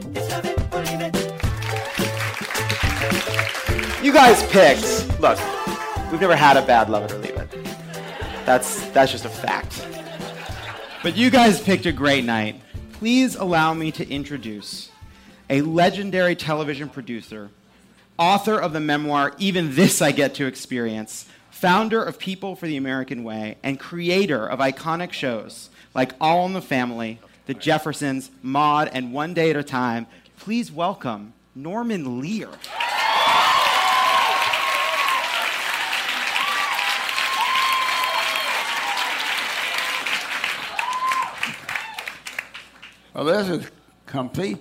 You guys picked. Look, we've never had a bad Love It or Leave It. That's just a fact. But you guys picked a great night. Please allow me to introduce a legendary television producer, author of the memoir Even This I Get to Experience, founder of People for the American Way, and creator of iconic shows like All in the Family, The Jeffersons, Maude, and One Day at a Time. Please welcome Norman Lear. Well, this is comfy.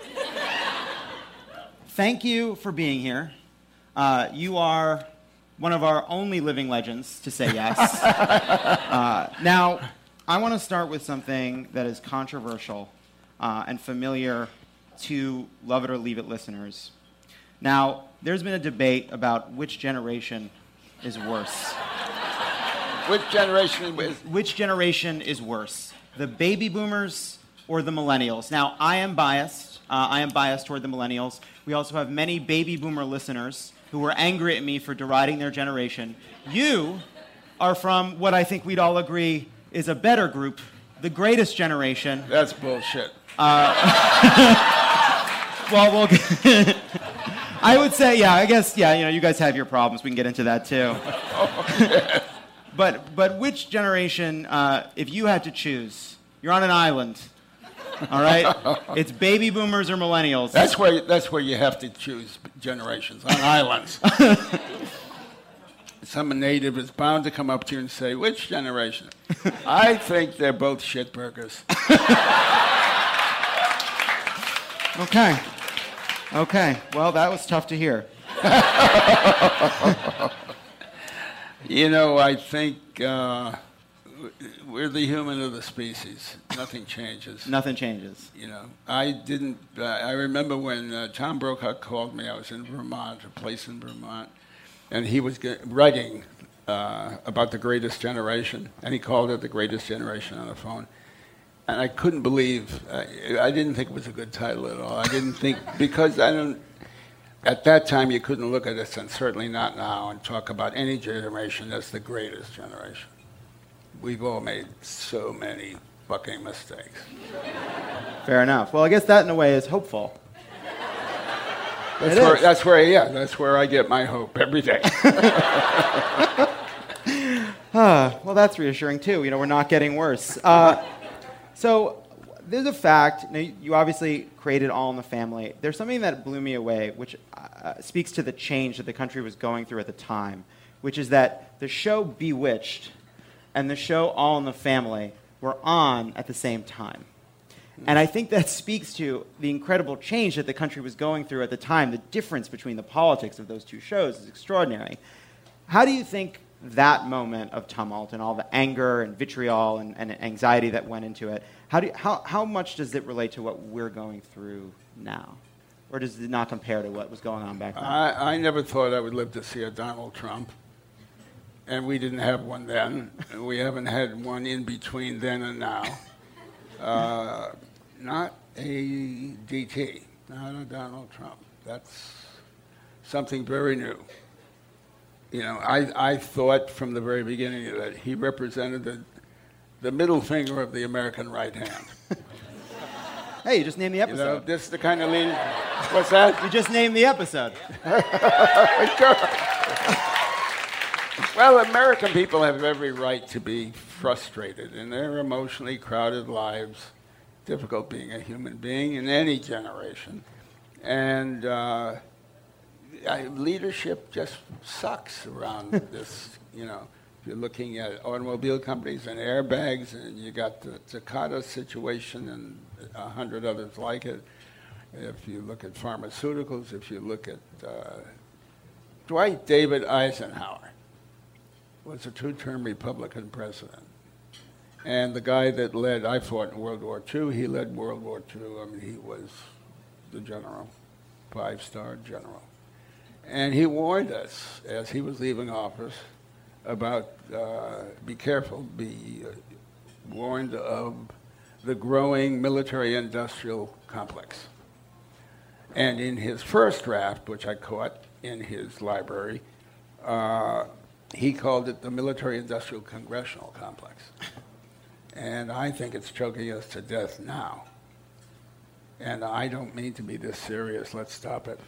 Thank you for being here. You are one of our only living legends to say yes. Now, I want to start with something that is controversial and familiar to Love It or Leave It listeners. Now, there's been a debate about which generation is worse. Which generation is? Which generation is worse, the baby boomers or the millennials? Now, I am biased. I am biased toward the millennials. We also have many baby boomer listeners who were angry at me for deriding their generation. You are from what I think we'd all agree is a better group, the greatest generation. That's bullshit. Well, I would say, I guess, you guys have your problems. We can get into that too. But which generation, if you had to choose, you're on an island, all right? It's baby boomers or millennials. That's where you have to choose generations, on islands. Some native is bound to come up to you and say, which generation? I think they're both shitburgers. Okay. Well, that was tough to hear. I think we're the human of the species. Nothing changes. Nothing changes. I remember when Tom Brokaw called me. I was in Vermont, a place in Vermont, and he was writing about the greatest generation, and he called it the greatest generation on the phone. And I couldn't believe, I didn't think it was a good title at all. I didn't think, because at that time you couldn't look at us, and certainly not now, and talk about any generation as the greatest generation. We've all made so many fucking mistakes. Fair enough. Well, I guess that in a way is hopeful. That's where I get my hope every day. Well, that's reassuring too. We're not getting worse. So there's a fact. You obviously created All in the Family. There's something that blew me away, which speaks to the change that the country was going through at the time, which is that the show Bewitched and the show All in the Family were on at the same time. And I think that speaks to the incredible change that the country was going through at the time. The difference between the politics of those two shows is extraordinary. How do you think that moment of tumult and all the anger and vitriol and anxiety that went into it, how much does it relate to what we're going through now? Or does it not compare to what was going on back then? I never thought I would live to see a Donald Trump. And we didn't have one then. We haven't had one in between then and now. Not a DT, not a Donald Trump. That's something very new. I thought from the very beginning that he represented the middle finger of the American right hand. Hey, you just named the episode. This is the kind of leader. What's that? You just named the episode. Well, American people have every right to be frustrated in their emotionally crowded lives. Difficult being a human being in any generation. And leadership just sucks around this, If you're looking at automobile companies and airbags, and you got the Takata situation and 100 others like it. If you look at pharmaceuticals, if you look at Dwight David Eisenhower was a two-term Republican president. And the guy that I fought in World War II, he led World War II. He was the general, 5-star general. And he warned us as he was leaving office about, be careful, be warned of the growing military-industrial complex. And in his first draft, which I caught in his library, he called it the military-industrial congressional complex. And I think it's choking us to death now. And I don't mean to be this serious. Let's stop it.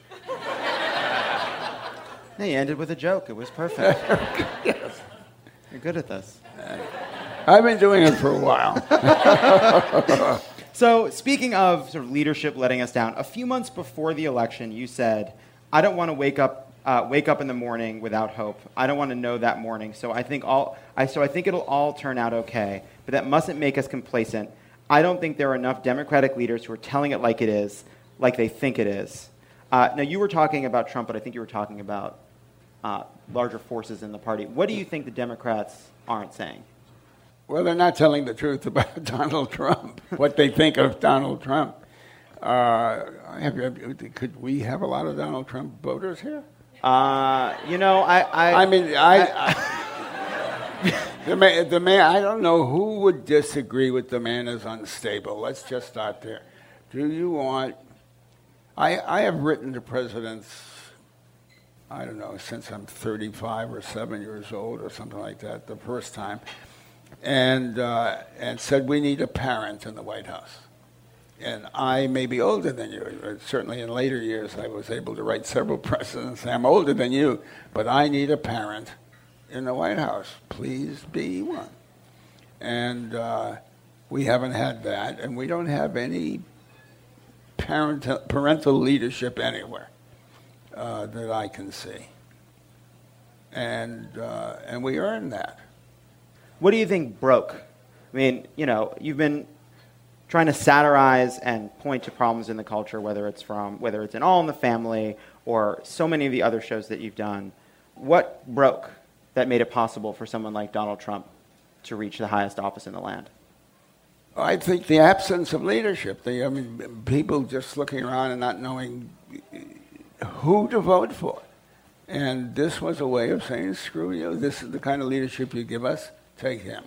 No, you ended with a joke. It was perfect. Yes. You're good at this. I've been doing it for a while. So speaking of sort of leadership letting us down, a few months before the election, you said, I don't want to wake up in the morning without hope. I don't want to know that morning. So I think it'll all turn out okay. But that mustn't make us complacent. I don't think there are enough Democratic leaders who are telling it like it is, like they think it is. Now, you were talking about Trump, but I think you were talking about larger forces in the party. What do you think the Democrats aren't saying? Well, they're not telling the truth about Donald Trump, what they think of Donald Trump. Could we have a lot of Donald Trump voters here? The man, I don't know who would disagree with the man is unstable. Let's just start there. Do you want... I have written to presidents, I don't know, since I'm 35 or 7 years old or something like that, the first time, and said we need a parent in the White House. And I may be older than you. Certainly in later years I was able to write several presidents and say, I'm older than you, but I need a parent in the White House. Please be one. And we haven't had that, and we don't have any parental leadership anywhere that I can see. And we earned that. What do you think broke? I mean, you've been trying to satirize and point to problems in the culture, whether it's in All in the Family or so many of the other shows that you've done. What broke that made it possible for someone like Donald Trump to reach the highest office in the land? I think the absence of leadership. People just looking around and not knowing who to vote for. And this was a way of saying, screw you, this is the kind of leadership you give us, take him.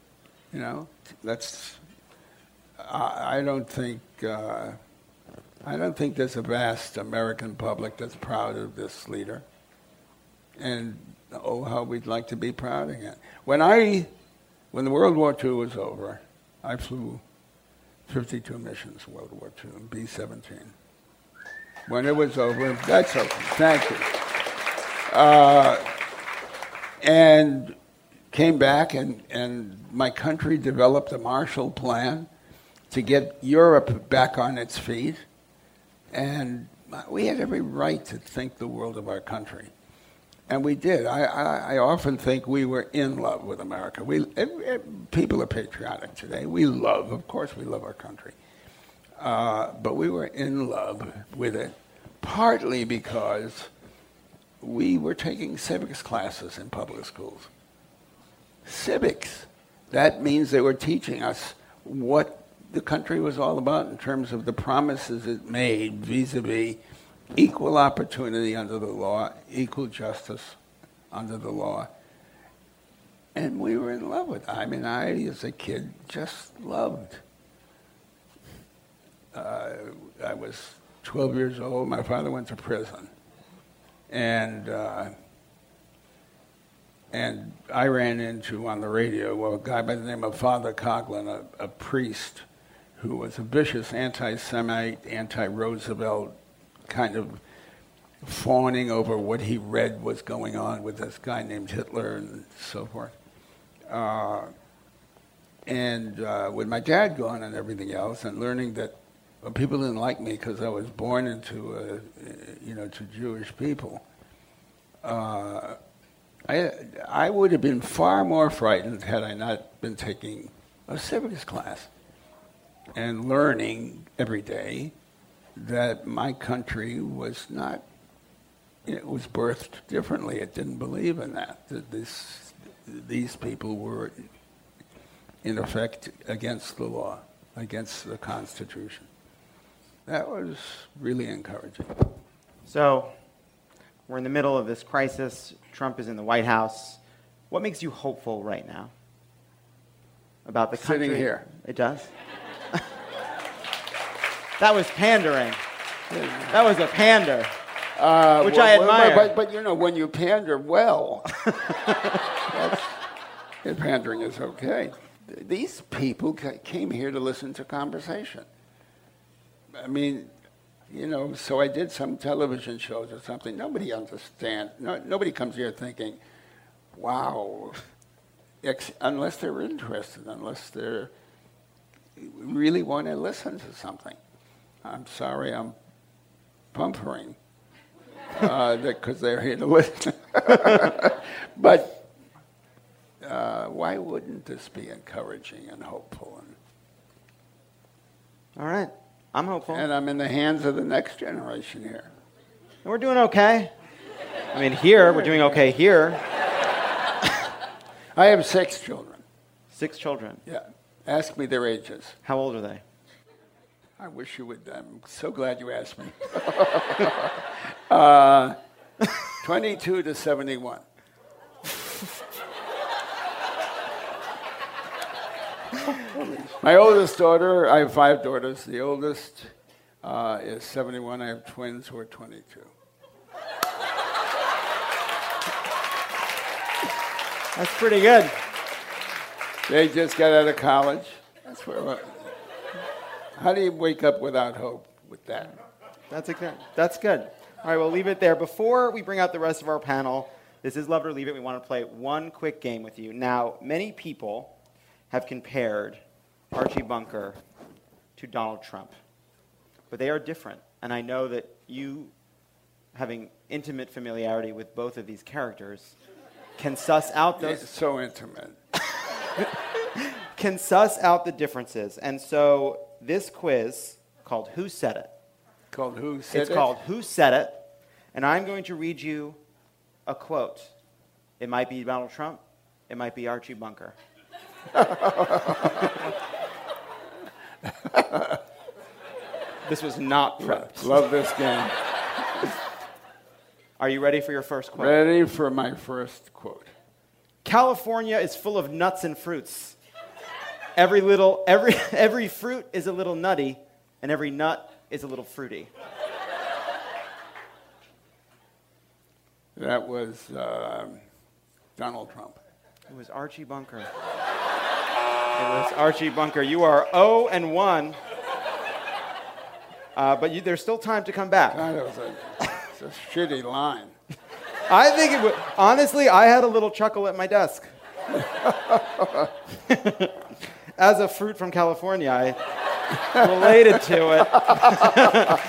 I don't think there's a vast American public that's proud of this leader. And oh, how we'd like to be proud again. When the World War II was over, I flew 52 missions World War II, B-17. When it was over, that's okay. Thank you. And came back, and my country developed a Marshall Plan to get Europe back on its feet. And we had every right to think the world of our country. And we did. I often think we were in love with America. People are patriotic today. Of course we love our country. But we were in love with it, partly because we were taking civics classes in public schools. Civics. That means they were teaching us what the country was all about in terms of the promises it made vis-a-vis equal opportunity under the law, equal justice under the law. And we were in love with it. I mean, I, as a kid, just loved. I was 12 years old. My father went to prison. And I ran into, on the radio, a guy by the name of Father Coughlin, a priest who was a vicious anti-Semite, anti-Roosevelt, kind of fawning over what he read was going on with this guy named Hitler and so forth. With my dad gone and everything else, and learning that people didn't like me because I was born into, to Jewish people, I would have been far more frightened had I not been taking a civics class and learning every day that my country was not, it was birthed differently. It didn't believe in that these people were, in effect, against the law, against the Constitution. That was really encouraging. So, we're in the middle of this crisis. Trump is in the White House. What makes you hopeful right now about the country? Sitting here. It does? That was pandering. That was a pander, which I admire. But you know, when you pander well, pandering is okay. These people came here to listen to conversation. I mean, you know, so I did some television shows or something. Nobody understands. Nobody comes here thinking, wow, unless they're interested, unless they really want to listen to something. I'm sorry, I'm bumpering because they're here to listen. But why wouldn't this be encouraging and hopeful? All right. I'm hopeful. And I'm in the hands of the next generation here. And we're doing okay. I mean, here, we're doing okay here. I have 6 children. 6 children? Yeah. Ask me their ages. How old are they? I wish you would. I'm so glad you asked me. 22 to 71. My oldest daughter, I have 5 daughters. The oldest is 71. I have twins who are 22. That's pretty good. They just got out of college. That's where. How do you wake up without hope with that? That's good. All right, we'll leave it there. Before we bring out the rest of our panel, this is Love It or Leave It. We want to play one quick game with you. Now, many people have compared Archie Bunker to Donald Trump. But they are different. And I know that you, having intimate familiarity with both of these characters, can suss out those... It's so intimate. Can suss out the differences. And so this quiz, called Who Said It? Called Who Said It? It's called Who Said It? And I'm going to read you a quote. It might be Donald Trump. It might be Archie Bunker. This was not prepped. Love this game. Are you ready for your first quote? Ready for my first quote. California is full of nuts and fruits. Every fruit is a little nutty, and every nut is a little fruity. That was Donald Trump. It was Archie Bunker. It was Archie Bunker. You are 0-1. But there's still time to come back. God, it was a shitty line. I think it would. Honestly, I had a little chuckle at my desk. As a fruit from California, I related to it.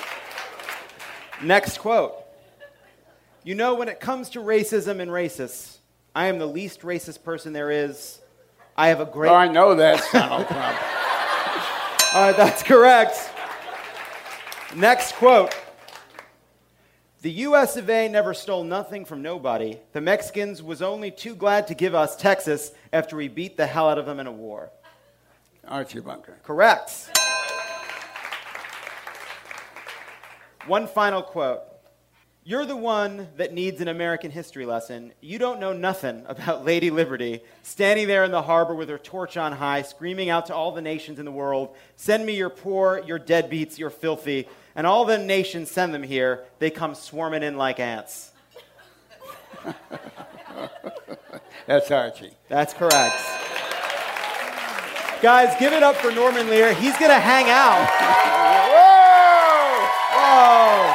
Next quote. You know, when it comes to racism and racists, I am the least racist person there is. I have a great... Oh, I know that's Donald Trump. That's correct. Next quote. The U.S. of A. never stole nothing from nobody. The Mexicans was only too glad to give us Texas after we beat the hell out of them in a war. Archie Bunker. Correct. One final quote. You're the one that needs an American history lesson. You don't know nothing about Lady Liberty, standing there in the harbor with her torch on high, screaming out to all the nations in the world, send me your poor, your deadbeats, your filthy, and all the nations send them here. They come swarming in like ants. That's Archie. That's correct. Guys, give it up for Norman Lear. He's going to hang out. Whoa!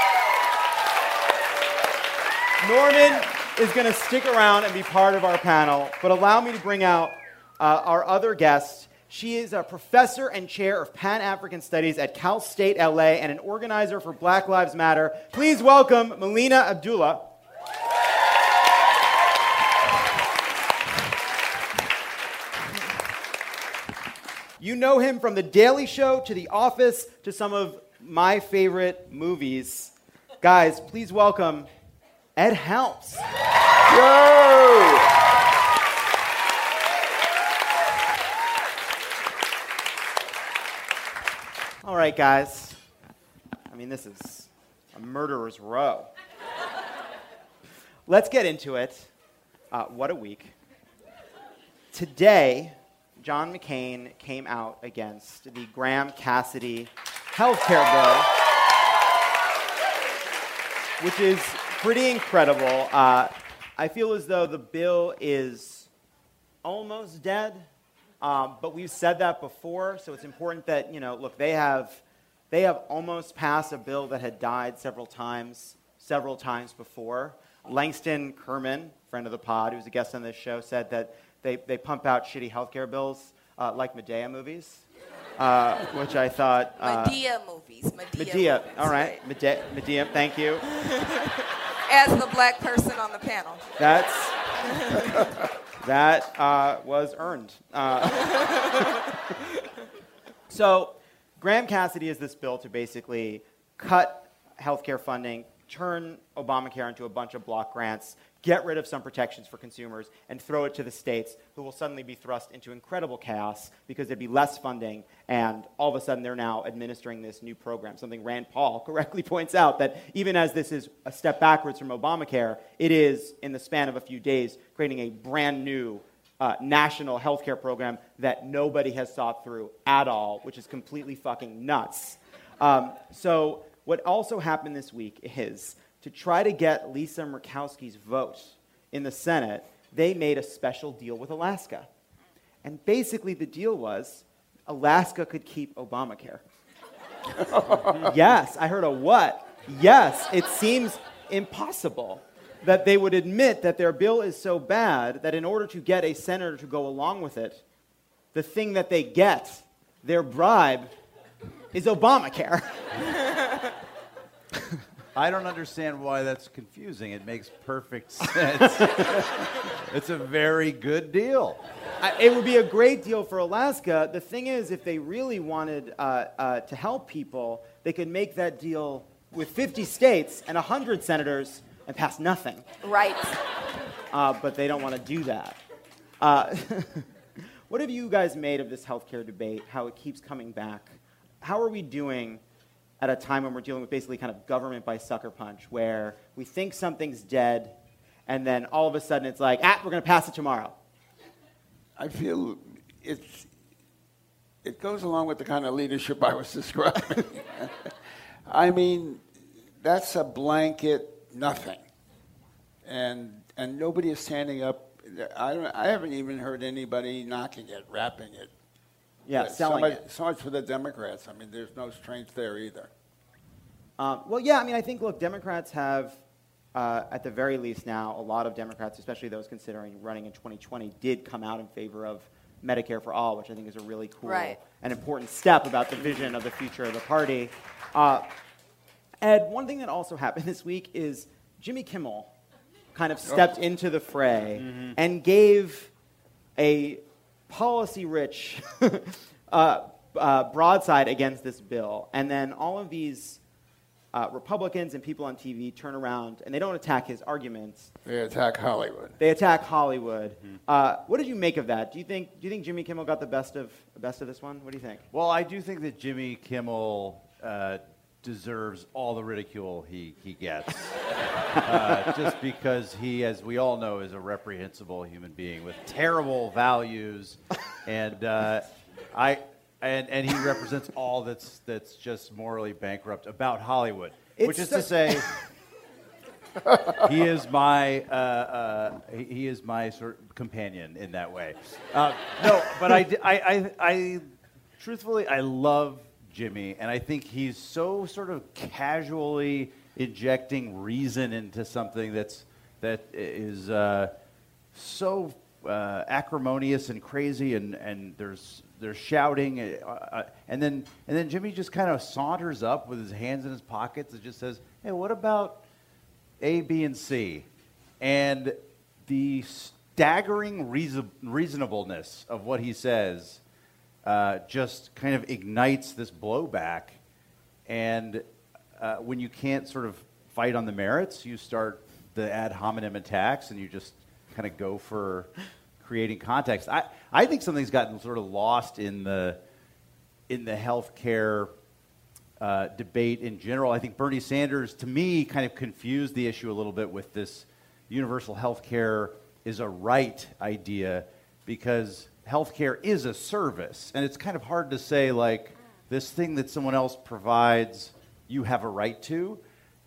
Norman is going to stick around and be part of our panel, but allow me to bring out our other guest. She is a professor and chair of Pan-African Studies at Cal State LA and an organizer for Black Lives Matter. Please welcome Melina Abdullah. You know him from The Daily Show to The Office to some of my favorite movies. Guys, please welcome Ed Helms. Yo! All right, guys. I mean, this is a murderer's row. Let's get into it. What a week. Today, John McCain came out against the Graham-Cassidy healthcare bill. which is pretty incredible. I feel as though the bill is almost dead, but we've said that before, so it's important that, look, they have almost passed a bill that had died several times before. Langston Kerman, friend of the pod, who was a guest on this show, said that they pump out shitty healthcare bills like Medea movies, which I thought... Medea movies. Medea, all right. Medea, thank you. As the black person on the panel. That was earned. So Graham Cassidy has this bill to basically cut healthcare funding, turn Obamacare into a bunch of block grants, get rid of some protections for consumers, and throw it to the states, who will suddenly be thrust into incredible chaos because there'd be less funding, and all of a sudden they're now administering this new program, something Rand Paul correctly points out, that even as this is a step backwards from Obamacare, it is, in the span of a few days, creating a brand new national healthcare program that nobody has thought through at all, which is completely fucking nuts. So what also happened this week is, to try to get Lisa Murkowski's vote in the Senate, they made a special deal with Alaska. And basically the deal was Alaska could keep Obamacare. Yes, I heard a what? Yes, it seems impossible that they would admit that their bill is so bad that in order to get a senator to go along with it, the thing that they get, their bribe, is Obamacare. I don't understand why that's confusing. It makes perfect sense. It's a very good deal. It would be a great deal for Alaska. The thing is, if they really wanted to help people, they could make that deal with 50 states and 100 senators and pass nothing. Right. But they don't want to do that. What have you guys made of this healthcare debate, how it keeps coming back? How are we doing at a time when we're dealing with basically kind of government by sucker punch, where we think something's dead, and then all of a sudden it's like, we're going to pass it tomorrow? I feel it goes along with the kind of leadership I was describing. I mean, that's a blanket nothing, and nobody is standing up. I haven't even heard anybody knocking it, wrapping it. Yeah, selling it. So much for the Democrats. I mean, there's no strength there either. I think, look, Democrats have, at the very least now, a lot of Democrats, especially those considering running in 2020, did come out in favor of Medicare for all, which I think is a really cool and important step about the vision of the future of the party. Ed, one thing that also happened this week is Jimmy Kimmel kind of stepped into the fray and gave a policy-rich broadside against this bill. And then all of these Republicans and people on TV turn around and they don't attack his arguments. They attack Hollywood. What did you make of that? Do you think Jimmy Kimmel got the best of this one? What do you think? Well, I do think that Jimmy Kimmel deserves all the ridicule he gets. Just because he, as we all know, is a reprehensible human being with terrible values, and he represents all that's just morally bankrupt about Hollywood. Which is to say, he is my sort of companion in that way. No, but I truthfully, I love Jimmy, and I think he's so sort of casually injecting reason into something that is so acrimonious and crazy, and there's shouting, and then Jimmy just kind of saunters up with his hands in his pockets and just says, "Hey, what about A, B, and C?" And the staggering reasonableness of what he says just kind of ignites this blowback, and when you can't sort of fight on the merits, you start the ad hominem attacks, and you just kind of go for creating context. I think something's gotten sort of lost in the healthcare debate in general. I think Bernie Sanders, to me, kind of confused the issue a little bit with this universal health care is a right idea, because healthcare is a service, and it's kind of hard to say, like, this thing that someone else provides, you have a right to.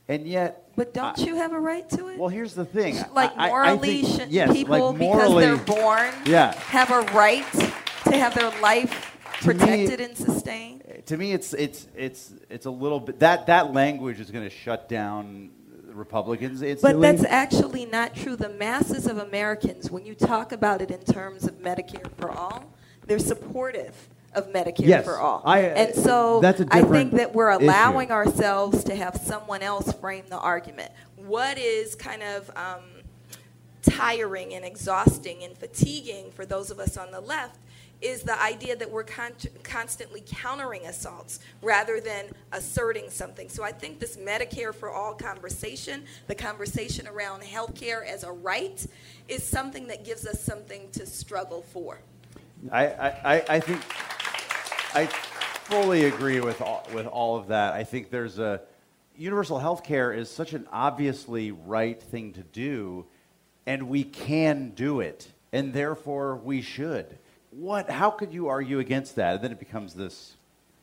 And yet, But don't you have a right to it? well, here's the thing. Like I morally, think, shouldn't yes, people, like morally, because they're born, yeah. have a right to have their life To me- protected and sustained? To me, it's a little bit that language is going to shut down Republicans. But that's actually not true. The masses of Americans, when you talk about it in terms of Medicare for all, they're supportive of Medicare Yes, for all. I- And so that's a I think different that we're issue. allowing ourselves to have someone else frame the argument. What is kind of tiring and exhausting and fatiguing for those of us on the left is the idea that we're constantly countering assaults rather than asserting something. So I think this Medicare for all conversation, the conversation around health care as a right, is something that gives us something to struggle for. I think I fully agree with all of that. I think there's universal health care is such an obviously right thing to do, and we can do it, and therefore we should. How could you argue against that? And then it becomes this,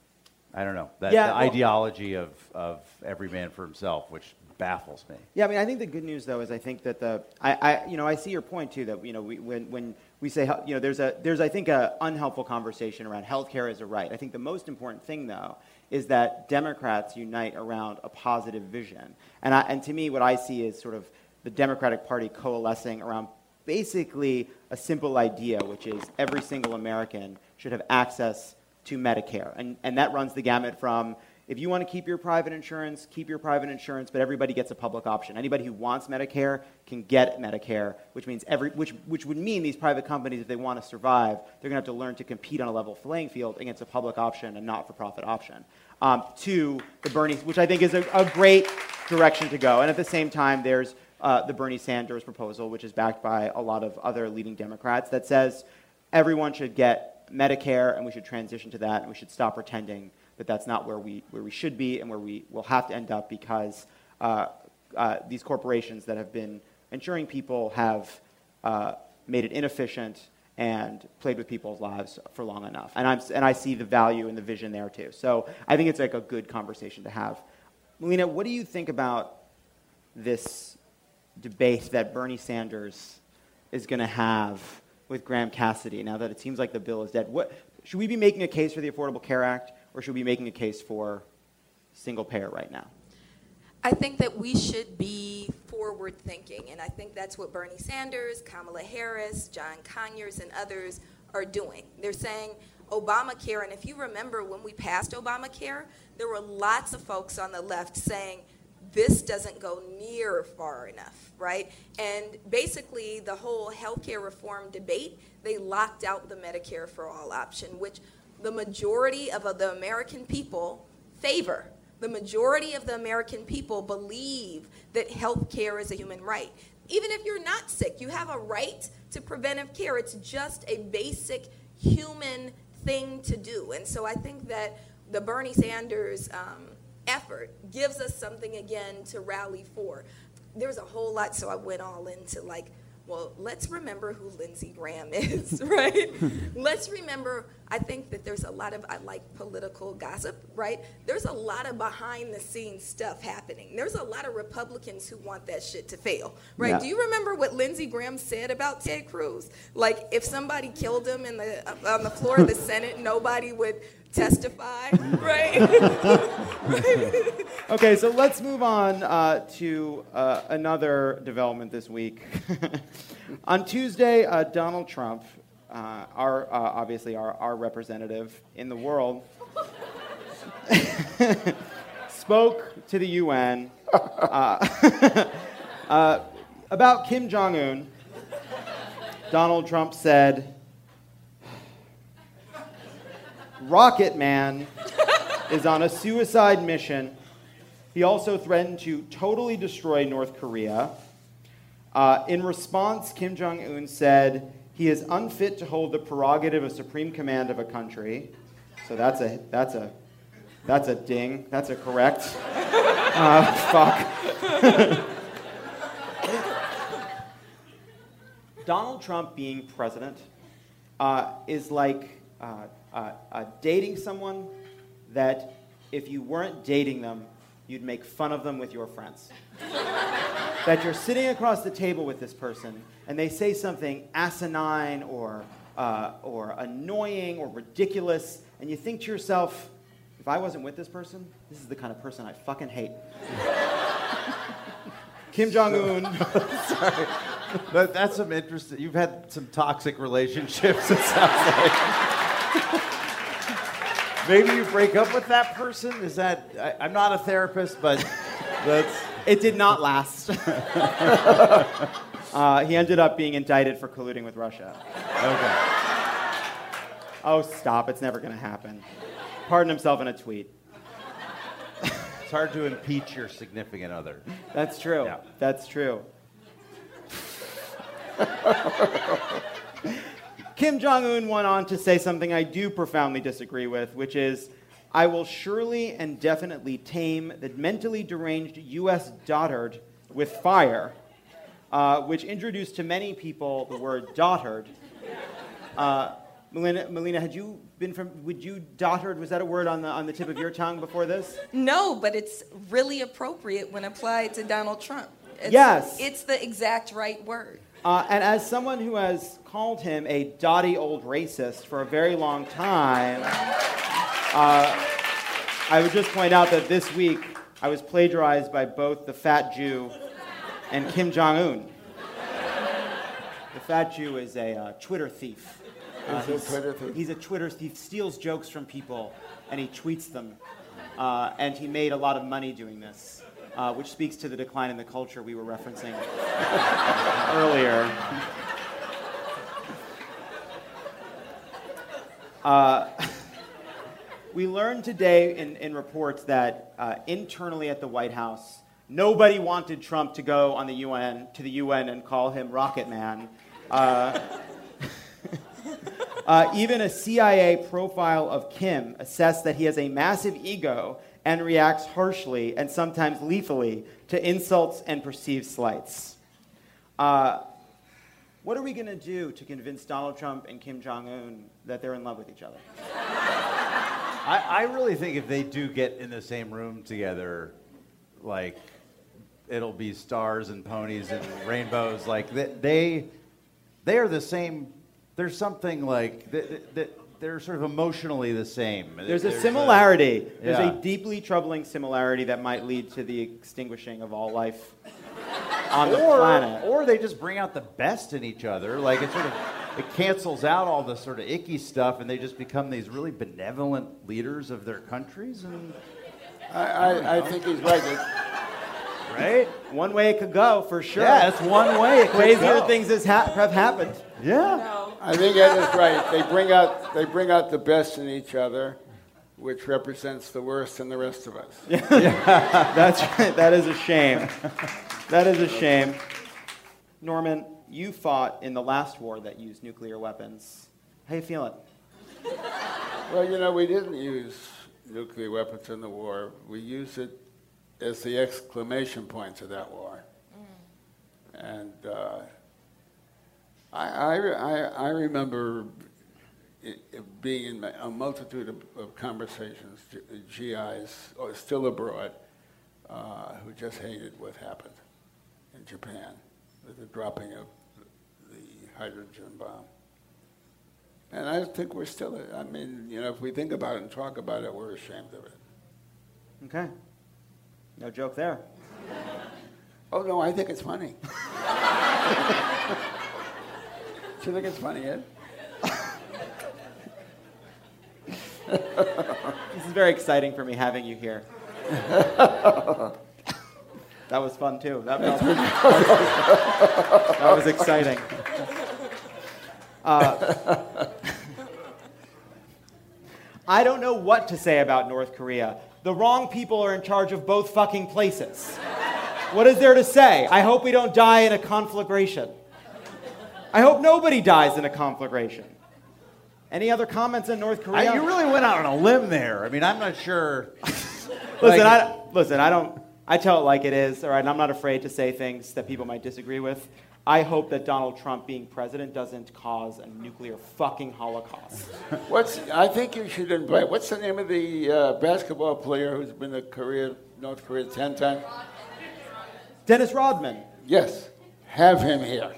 I don't know, the ideology of every man for himself, which baffles me. Yeah, I mean, I think the good news though is I think that I see your point too, that when we say there's I think a unhelpful conversation around healthcare as a right. I think the most important thing though is that Democrats unite around a positive vision, and to me what I see is sort of the Democratic Party coalescing around basically a simple idea, which is every single American should have access to Medicare. And that runs the gamut from, if you want to keep your private insurance, but everybody gets a public option. Anybody who wants Medicare can get Medicare, which means which would mean these private companies, if they want to survive, they're going to have to learn to compete on a level playing field against a public option and not-for-profit option. To the Bernie, which I think is a great direction to go. And at the same time, there's the Bernie Sanders proposal, which is backed by a lot of other leading Democrats, that says everyone should get Medicare and we should transition to that and we should stop pretending that that's not where we should be and where we will have to end up because these corporations that have been insuring people have made it inefficient and played with people's lives for long enough. And I see the value and the vision there too. So I think it's like a good conversation to have. Melina, what do you think about this debate that Bernie Sanders is going to have with Graham Cassidy now that it seems like the bill is dead? Should we be making a case for the Affordable Care Act, or should we be making a case for single payer right now? I think that we should be forward thinking, and I think that's what Bernie Sanders, Kamala Harris, John Conyers, and others are doing. They're saying Obamacare, and if you remember when we passed Obamacare, there were lots of folks on the left saying, this doesn't go near far enough, right? And basically, the whole healthcare reform debate, they locked out the Medicare for all option, which the majority of the American people favor. The majority of the American people believe that healthcare is a human right. Even if you're not sick, you have a right to preventive care. It's just a basic human thing to do. And so I think that the Bernie Sanders effort gives us something again to rally for. There's a whole lot, so I went all into well, let's remember who Lindsey Graham is, right? Let's remember, I think that there's a lot of, I like political gossip, right? There's a lot of behind the scenes stuff happening. There's a lot of Republicans who want that shit to fail, right? Yeah. Do you remember what Lindsey Graham said about Ted Cruz? Like, if somebody killed him on the floor of the Senate, nobody would testify, right? Right? Okay, so let's move on to another development this week. On Tuesday, Donald Trump, obviously our representative in the world, spoke to the UN about Kim Jong-un. Donald Trump said, "Rocket Man is on a suicide mission." He also threatened to totally destroy North Korea. In response, Kim Jong-un said he is unfit to hold the prerogative of supreme command of a country. So that's a ding. That's a correct. Fuck. Donald Trump being president is like dating someone that if you weren't dating them, you'd make fun of them with your friends. That you're sitting across the table with this person, and they say something asinine or annoying or ridiculous, and you think to yourself, if I wasn't with this person, this is the kind of person I fucking hate. Kim Jong-un. Sorry. But that's some interesting. You've had some toxic relationships, it sounds like. Maybe you break up with that person? Is that... I'm not a therapist, but that's... It did not last. He ended up being indicted for colluding with Russia. Okay. Oh, stop. It's never going to happen. Pardoned himself in a tweet. It's hard to impeach your significant other. That's true. Yeah. That's true. Kim Jong-un went on to say something I do profoundly disagree with, which is, I will surely and definitely tame the mentally deranged U.S. dotard with fire, which introduced to many people the word dotard. Melina, had you been dotard, was that a word on the tip of your tongue before this? No, but it's really appropriate when applied to Donald Trump. Yes. It's the exact right word. And as someone who has called him a dotty old racist for a very long time, I would just point out that this week I was plagiarized by both the Fat Jew and Kim Jong-un. The Fat Jew is a Twitter thief. He's a Twitter thief, steals jokes from people, and he tweets them. And he made a lot of money doing this, which speaks to the decline in the culture we were referencing earlier. We learned today in reports that internally at the White House, nobody wanted Trump to go on the UN and call him Rocket Man. Even a CIA profile of Kim assessed that he has a massive ego and reacts harshly and sometimes lethally to insults and perceived slights. What are we going to do to convince Donald Trump and Kim Jong-un that they're in love with each other? I really think if they do get in the same room together, like, it'll be stars and ponies and rainbows. Like, they are the same. There's something like they're sort of emotionally the same. There's a similarity. There's yeah. a deeply troubling similarity that might lead to the extinguishing of all life on the planet. Or they just bring out the best in each other. Like it cancels out all the sort of icky stuff, and they just become these really benevolent leaders of their countries. And I think he's right. Right? One way it could go, for sure. Yeah, that's one way it could Crazier go. things have happened. Yeah. No. I think Ed is right. They bring out the best in each other, which represents the worst in the rest of us. Yeah. That's right. That is a shame. That is a shame. Norman, you fought in the last war that used nuclear weapons. How you feeling? Well, we didn't use nuclear weapons in the war. We used it as the exclamation points of that war. And I remember being in a multitude of conversations, GIs still abroad, who just hated what happened in Japan with the dropping of the hydrogen bomb. And I think we're still, if we think about it and talk about it, we're ashamed of it. Okay. No joke there. Oh, no, I think it's funny. Do you think it's funny, Ed? This is very exciting for me having you here. That was fun, too. That was exciting. I don't know what to say about North Korea. The wrong people are in charge of both fucking places. What is there to say? I hope we don't die in a conflagration. I hope nobody dies in a conflagration. Any other comments on North Korea? You really went out on a limb there. I mean, I'm not sure. I tell it like it is, all right, and I'm not afraid to say things that people might disagree with. I hope that Donald Trump being president doesn't cause a nuclear fucking holocaust. I think you should invite, what's the name of the basketball player who's been to North Korea 10 times? Dennis Rodman. Yes, have him here.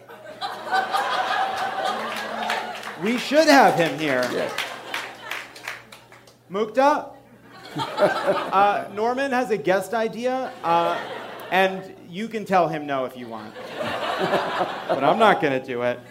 We should have him here. Yes. Mukta, Norman has a guest idea, and you can tell him no if you want. But I'm not going to do it.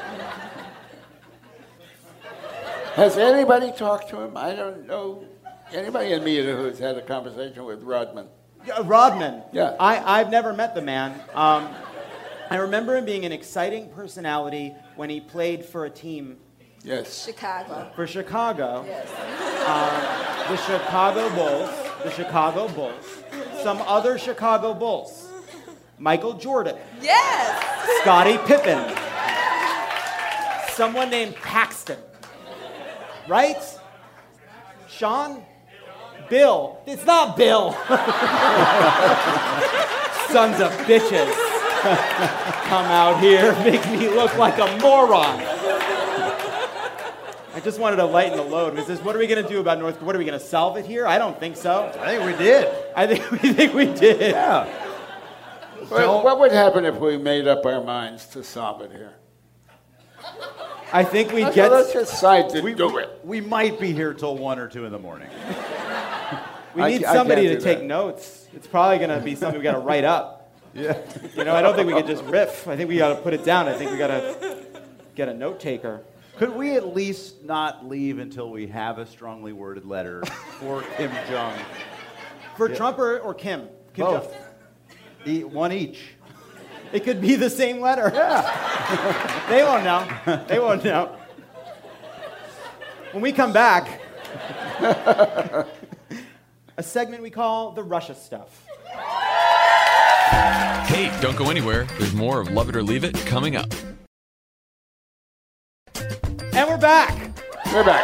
Has anybody talked to him? I don't know anybody in media who's had a conversation with Rodman. Rodman. Yeah. I've never met the man. I remember him being an exciting personality when he played for a team. Yes. Chicago. For Chicago. Yes. The Chicago Bulls. Some other Chicago Bulls. Michael Jordan. Yes. Scottie Pippen. Someone named Paxton. Right? Sean? Bill. It's not Bill. Sons of bitches. Come out here, make me look like a moron. I just wanted to lighten the load. What are we going to do about North Korea? What are we going to solve it here? I don't think so. I think we did. I think we did. Yeah. Well, what would happen if we made up our minds to solve it here? I think we Let's get. just decide to do it. We might be here till 1 or 2 in the morning. We need I somebody can't to do take that. notes. It's probably going to be something we got to write up. Yeah. I don't think we can just riff. I think we got to put it down. I think we got to get a note taker. Could we at least not leave until we have a strongly worded letter for Kim Jong? For Trump or Kim? Both. One each. It could be the same letter. Yeah. They won't know. They won't know. When we come back, a segment we call the Russia stuff. Hey, don't go anywhere. There's more of Love It or Leave It coming up. And we're back. We're back.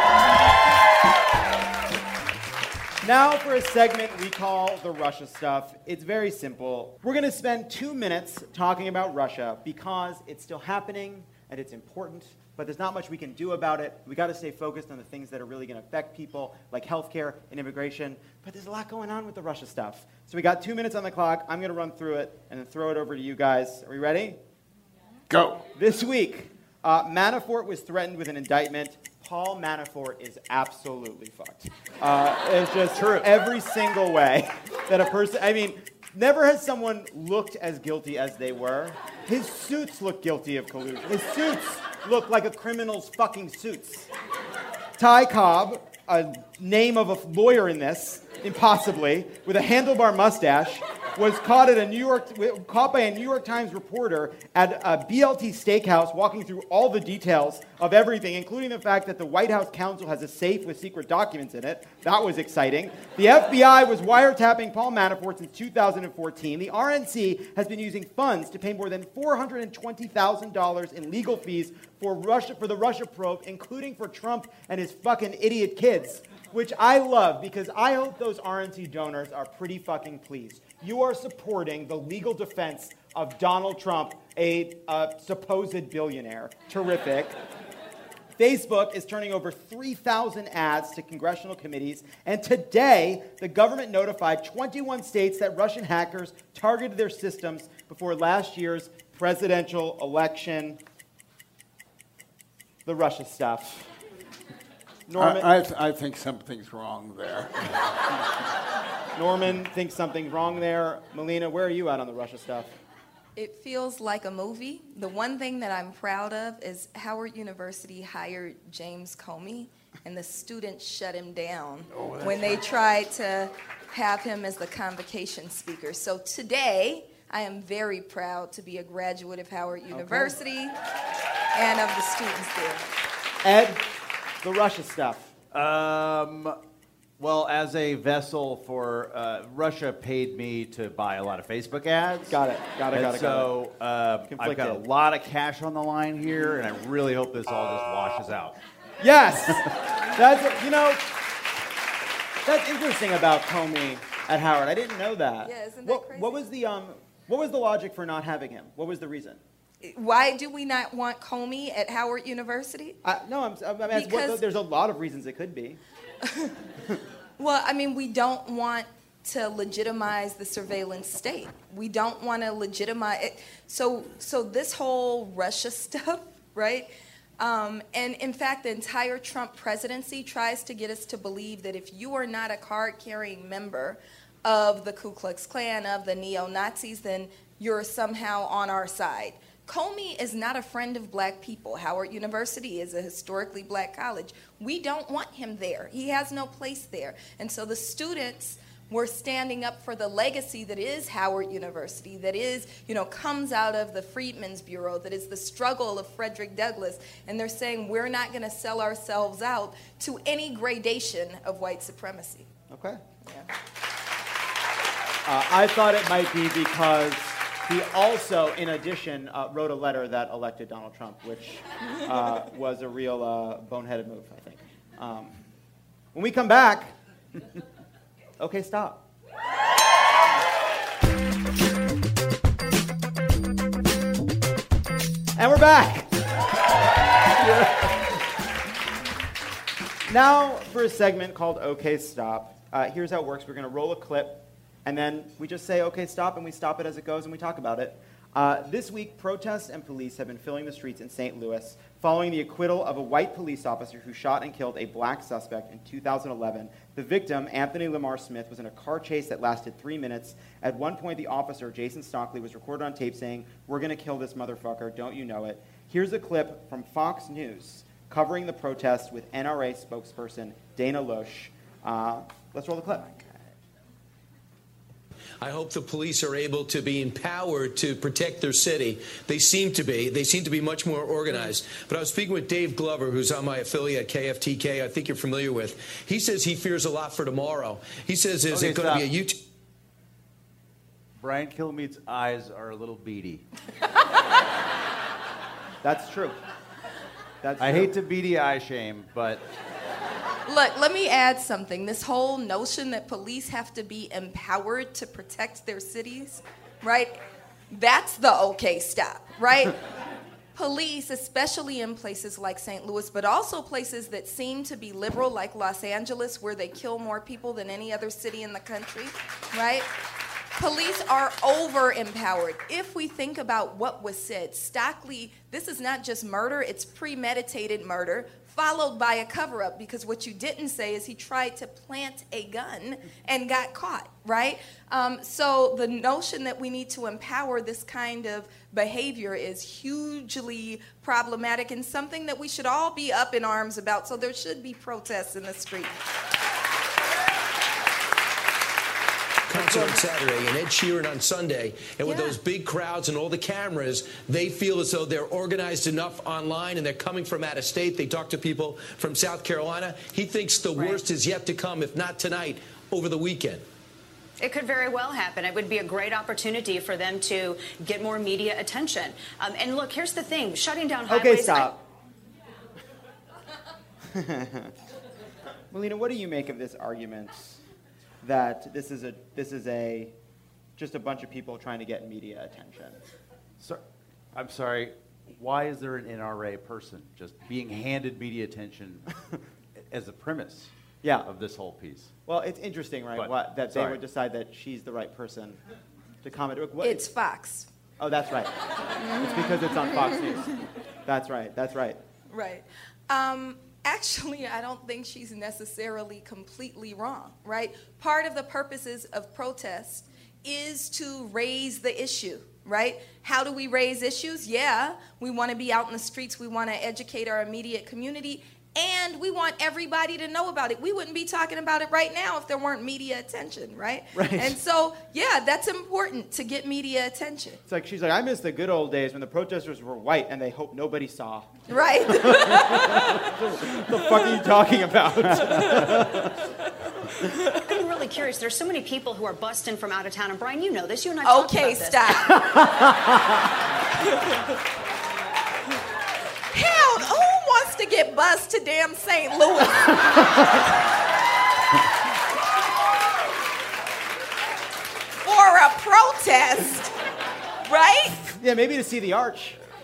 Now for a segment we call the Russia stuff. It's very simple. We're going to spend 2 minutes talking about Russia because it's still happening and it's important, but there's not much we can do about it. We got to stay focused on the things that are really going to affect people, like healthcare and immigration. But there's a lot going on with the Russia stuff. So we got 2 minutes on the clock. I'm going to run through it and then throw it over to you guys. Are we ready? Go. This week, Manafort was threatened with an indictment. Paul Manafort is absolutely fucked. It's just true. Every single way that a person, never has someone looked as guilty as they were. His suits look guilty of collusion. His suits look like a criminal's fucking suits. Ty Cobb, a name of a lawyer in this, impossibly, with a handlebar mustache, was caught by a New York Times reporter at a BLT steakhouse walking through all the details of everything, including the fact that the White House counsel has a safe with secret documents in it. That was exciting. The FBI was wiretapping Paul Manafort since 2014. The RNC has been using funds to pay more than $420,000 in legal fees for the Russia probe, including for Trump and his fucking idiot kids, which I love because I hope those RNC donors are pretty fucking pleased. You are supporting the legal defense of Donald Trump, a supposed billionaire. Terrific. Facebook is turning over 3,000 ads to congressional committees, and today the government notified 21 states that Russian hackers targeted their systems before last year's presidential election. The Russia stuff. Norman, I think something's wrong there. Norman thinks something's wrong there. Melina, where are you at on the Russia stuff? It feels like a movie. The one thing that I'm proud of is Howard University hired James Comey, and the students shut him down when they tried to have him as the convocation speaker. So today, I am very proud to be a graduate of Howard University and of the students there. Ed, the Russia stuff. Well, as a vessel for Russia paid me to buy a lot of Facebook ads. Got it. So I've got a Conflicted. lot of cash on the line here, and I really hope this all just washes out. Yes. That's interesting about Comey at Howard. I didn't know that. Yeah, isn't that crazy? What was the logic for not having him? What was the reason? Why do we not want Comey at Howard University? No, there's a lot of reasons it could be. Well, I mean, we don't want to legitimize the surveillance state. We don't want to legitimize it. So this whole Russia stuff, right? And in fact, the entire Trump presidency tries to get us to believe that if you are not a card-carrying member of the Ku Klux Klan, of the neo-Nazis, then you're somehow on our side. Comey is not a friend of black people. Howard University is a historically black college. We don't want him there. He has no place there. And so the students were standing up for the legacy that is Howard University, that is, comes out of the Freedmen's Bureau, that is the struggle of Frederick Douglass. And they're saying we're not going to sell ourselves out to any gradation of white supremacy. Okay. Yeah. I thought it might be because he also, in addition, wrote a letter that elected Donald Trump, which was a real boneheaded move, I think. When we come back, okay, stop. And we're back. Now for a segment called Okay, Stop. Here's how it works. We're going to roll a clip. And then we just say, okay, stop, and we stop it as it goes, and we talk about it. This week, protests and police have been filling the streets in St. Louis following the acquittal of a white police officer who shot and killed a black suspect in 2011. The victim, Anthony Lamar Smith, was in a car chase that lasted 3 minutes. At one point, the officer, Jason Stockley, was recorded on tape saying, "We're going to kill this motherfucker, don't you know it?" Here's a clip from Fox News covering the protest with NRA spokesperson Dana Loesch. Let's roll the clip. I hope the police are able to be empowered to protect their city. They seem to be. They seem to be much more organized. But I was speaking with Dave Glover, who's on my affiliate, KFTK, I think you're familiar with. He says he fears a lot for tomorrow. He says, is it going to be a YouTube? Brian Kilmeade's eyes are a little beady. That's true. I hate to beady eye shame, but... Look, let me add something. This whole notion that police have to be empowered to protect their cities, right? That's the okay stop, right? Police, especially in places like St. Louis, but also places that seem to be liberal, like Los Angeles, where they kill more people than any other city in the country, right? Police are over-empowered. If we think about what was said, Stockley, this is not just murder, it's premeditated murder, followed by a cover-up, because what you didn't say is he tried to plant a gun and got caught, right? So the notion that we need to empower this kind of behavior is hugely problematic and something that we should all be up in arms about, so there should be protests in the street. Concert on Saturday and Ed Sheeran on Sunday, and with those big crowds and all the cameras, they feel as though they're organized enough online and they're coming from out of state. They talk to people from South Carolina. He thinks the worst is yet to come, if not tonight, over the weekend. It could very well happen. It would be a great opportunity for them to get more media attention. And look, here's the thing, shutting down highways... Okay, stop. Melina, what do you make of this argument that this is just a bunch of people trying to get media attention? So, I'm sorry, why is there an NRA person just being handed media attention as a premise of this whole piece? Well, it's interesting, right, that they would decide that she's the right person to comment. It's Fox. Oh, that's right. It's because it's on Fox News. That's right. Right. Actually, I don't think she's necessarily completely wrong, right? Part of the purposes of protest is to raise the issue, right? How do we raise issues? Yeah, we want to be out in the streets. We want to educate our immediate community, and we want everybody to know about it. We wouldn't be talking about it right now if there weren't media attention, right? Right. And so, yeah, that's important to get media attention. It's like, she's like, I miss the good old days when the protesters were white and they hoped nobody saw. Right. What the fuck are you talking about? I'm really curious. There's so many people who are busting from out of town. And Brian, you know this. You and I talked about this. Okay, stop. Hell, who wants to get bussed to damn St. Louis? For a protest, right? Yeah, maybe to see the arch.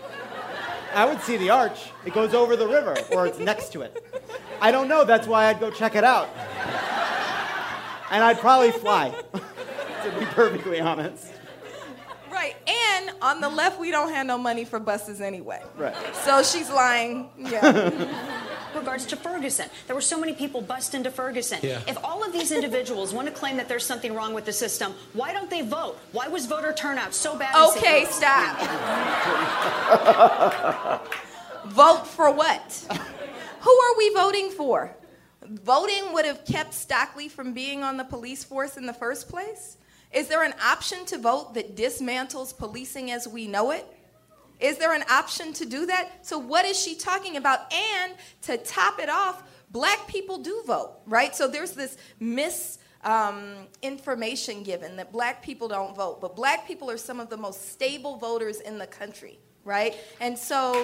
I would see the arch. It goes over the river, or it's next to it. I don't know. That's why I'd go check it out. And I'd probably fly, to be perfectly honest. Right, and on the left, we don't have no money for buses anyway. Right. So she's lying, yeah. Regards to Ferguson, there were so many people bussed into Ferguson. Yeah. If all of these individuals want to claim that there's something wrong with the system, why don't they vote? Why was voter turnout so bad? Okay, stop. Vote for what? Who are we voting for? Voting would have kept Stockley from being on the police force in the first place? Is there an option to vote that dismantles policing as we know it? Is there an option to do that? So what is she talking about? And to top it off, black people do vote, right? So there's this misinformation given that black people don't vote. But black people are some of the most stable voters in the country, right? And so,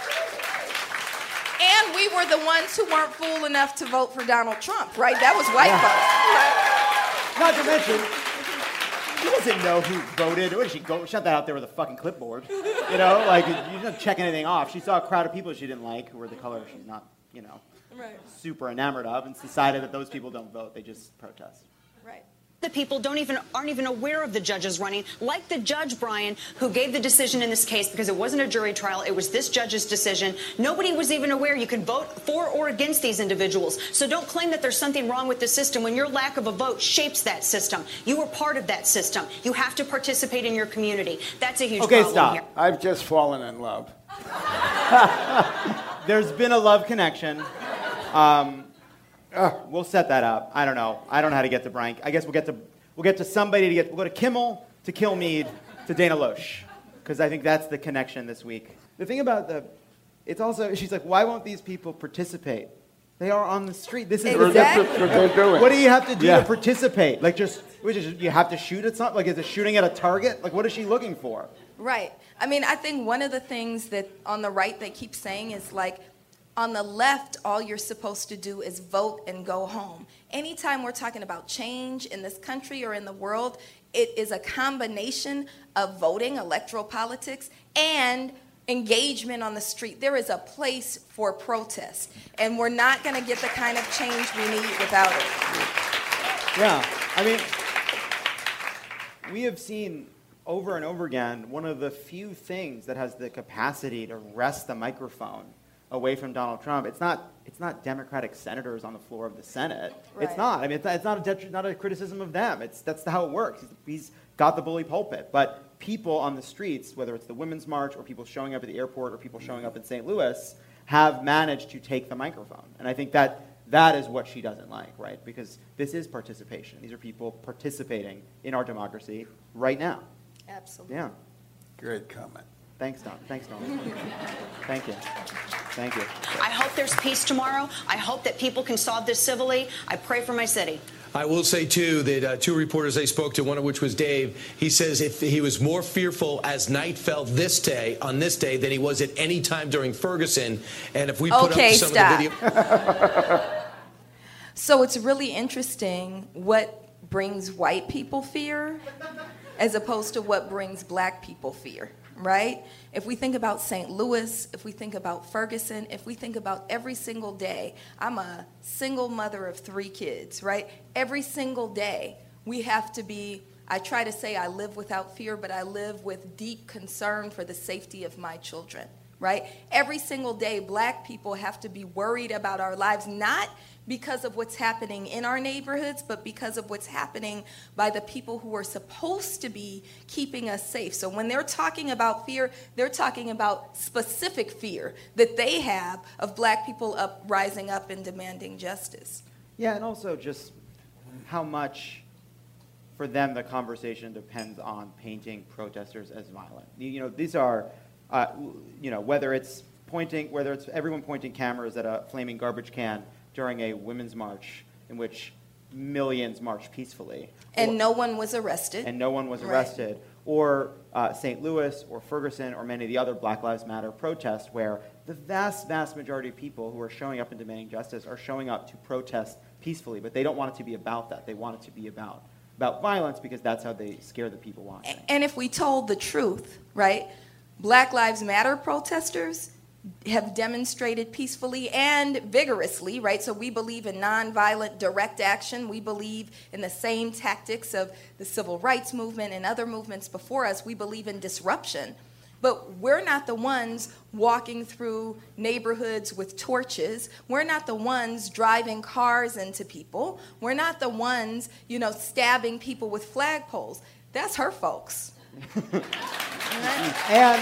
and we were the ones who weren't fool enough to vote for Donald Trump, right? That was white folks, right? Not to mention, she doesn't know who voted. Where did she go? Shut that out there with a fucking clipboard. You know, like, you don't check anything off. She saw a crowd of people she didn't like, who were the color she's not, you know, Right. super enamored of, and decided that those people don't vote. They just protest. Right. The people aren't even aware of the judges running, like the judge, Brian, who gave the decision in this case because it wasn't a jury trial. It was this judge's decision. Nobody was even aware you can vote for or against these individuals. So don't claim that there's something wrong with the system when your lack of a vote shapes that system. You were part of that system. You have to participate in your community. That's a huge problem stop. here. I've just fallen in love. There's been a love connection. We'll set that up. I don't know. I don't know how to get to Brian. I guess we'll get to somebody we'll go to Kimmel, to Kilmeade, to Dana Loesch, because I think that's the connection this week. The thing about it's also, she's like, why won't these people participate? They are on the street. This is Exactly. That's what they're doing. What do you have to do Yeah. to participate? Like, you have to shoot at something? Like, is it shooting at a target? Like, what is she looking for? Right. I mean, I think one of the things that on the right they keep saying is like, on the left, all you're supposed to do is vote and go home. Anytime we're talking about change in this country or in the world, it is a combination of voting, electoral politics, and engagement on the street. There is a place for protest, and we're not going to get the kind of change we need without it. Yeah, I mean, we have seen over and over again one of the few things that has the capacity to wrest the microphone away from Donald Trump. It's not Democratic senators on the floor of the Senate. Right. It's not. I mean, it's not a criticism of them. That's how it works. He's got the bully pulpit. But people on the streets, whether it's the Women's March or people showing up at the airport or people showing up in St. Louis, have managed to take the microphone. And I think that is what she doesn't like, right? Because this is participation. These are people participating in our democracy right now. Absolutely. Yeah. Great comment. Thanks, Don. Thank you. Thank you. I hope there's peace tomorrow. I hope that people can solve this civilly. I pray for my city. I will say, too, that two reporters I spoke to, one of which was Dave, he says if he was more fearful as night fell on this day, than he was at any time during Ferguson. And if we put up some of the video... So it's really interesting what brings white people fear as opposed to what brings black people fear, right? If we think about St. Louis, if we think about Ferguson, if we think about every single day, I'm a single mother of 3 kids, right? Every single day we have to be, I try to say I live without fear, but I live with deep concern for the safety of my children, right? Every single day black people have to be worried about our lives, not because of what's happening in our neighborhoods, but because of what's happening by the people who are supposed to be keeping us safe. So when they're talking about fear, they're talking about specific fear that they have of black people rising up and demanding justice. Yeah, and also just how much, for them, the conversation depends on painting protesters as violent. You know, these are, whether it's everyone pointing cameras at a flaming garbage can during a women's march in which millions marched peacefully. And no one was arrested. Right. Or St. Louis or Ferguson or many of the other Black Lives Matter protests where the vast, vast majority of people who are showing up and demanding justice are showing up to protest peacefully, but they don't want it to be about that. They want it to be about violence because that's how they scare the people watching. And if we told the truth, right, Black Lives Matter protesters have demonstrated peacefully and vigorously, right? So we believe in nonviolent direct action. We believe in the same tactics of the civil rights movement and other movements before us. We believe in disruption. But we're not the ones walking through neighborhoods with torches. We're not the ones driving cars into people. We're not the ones, stabbing people with flagpoles. That's her folks. And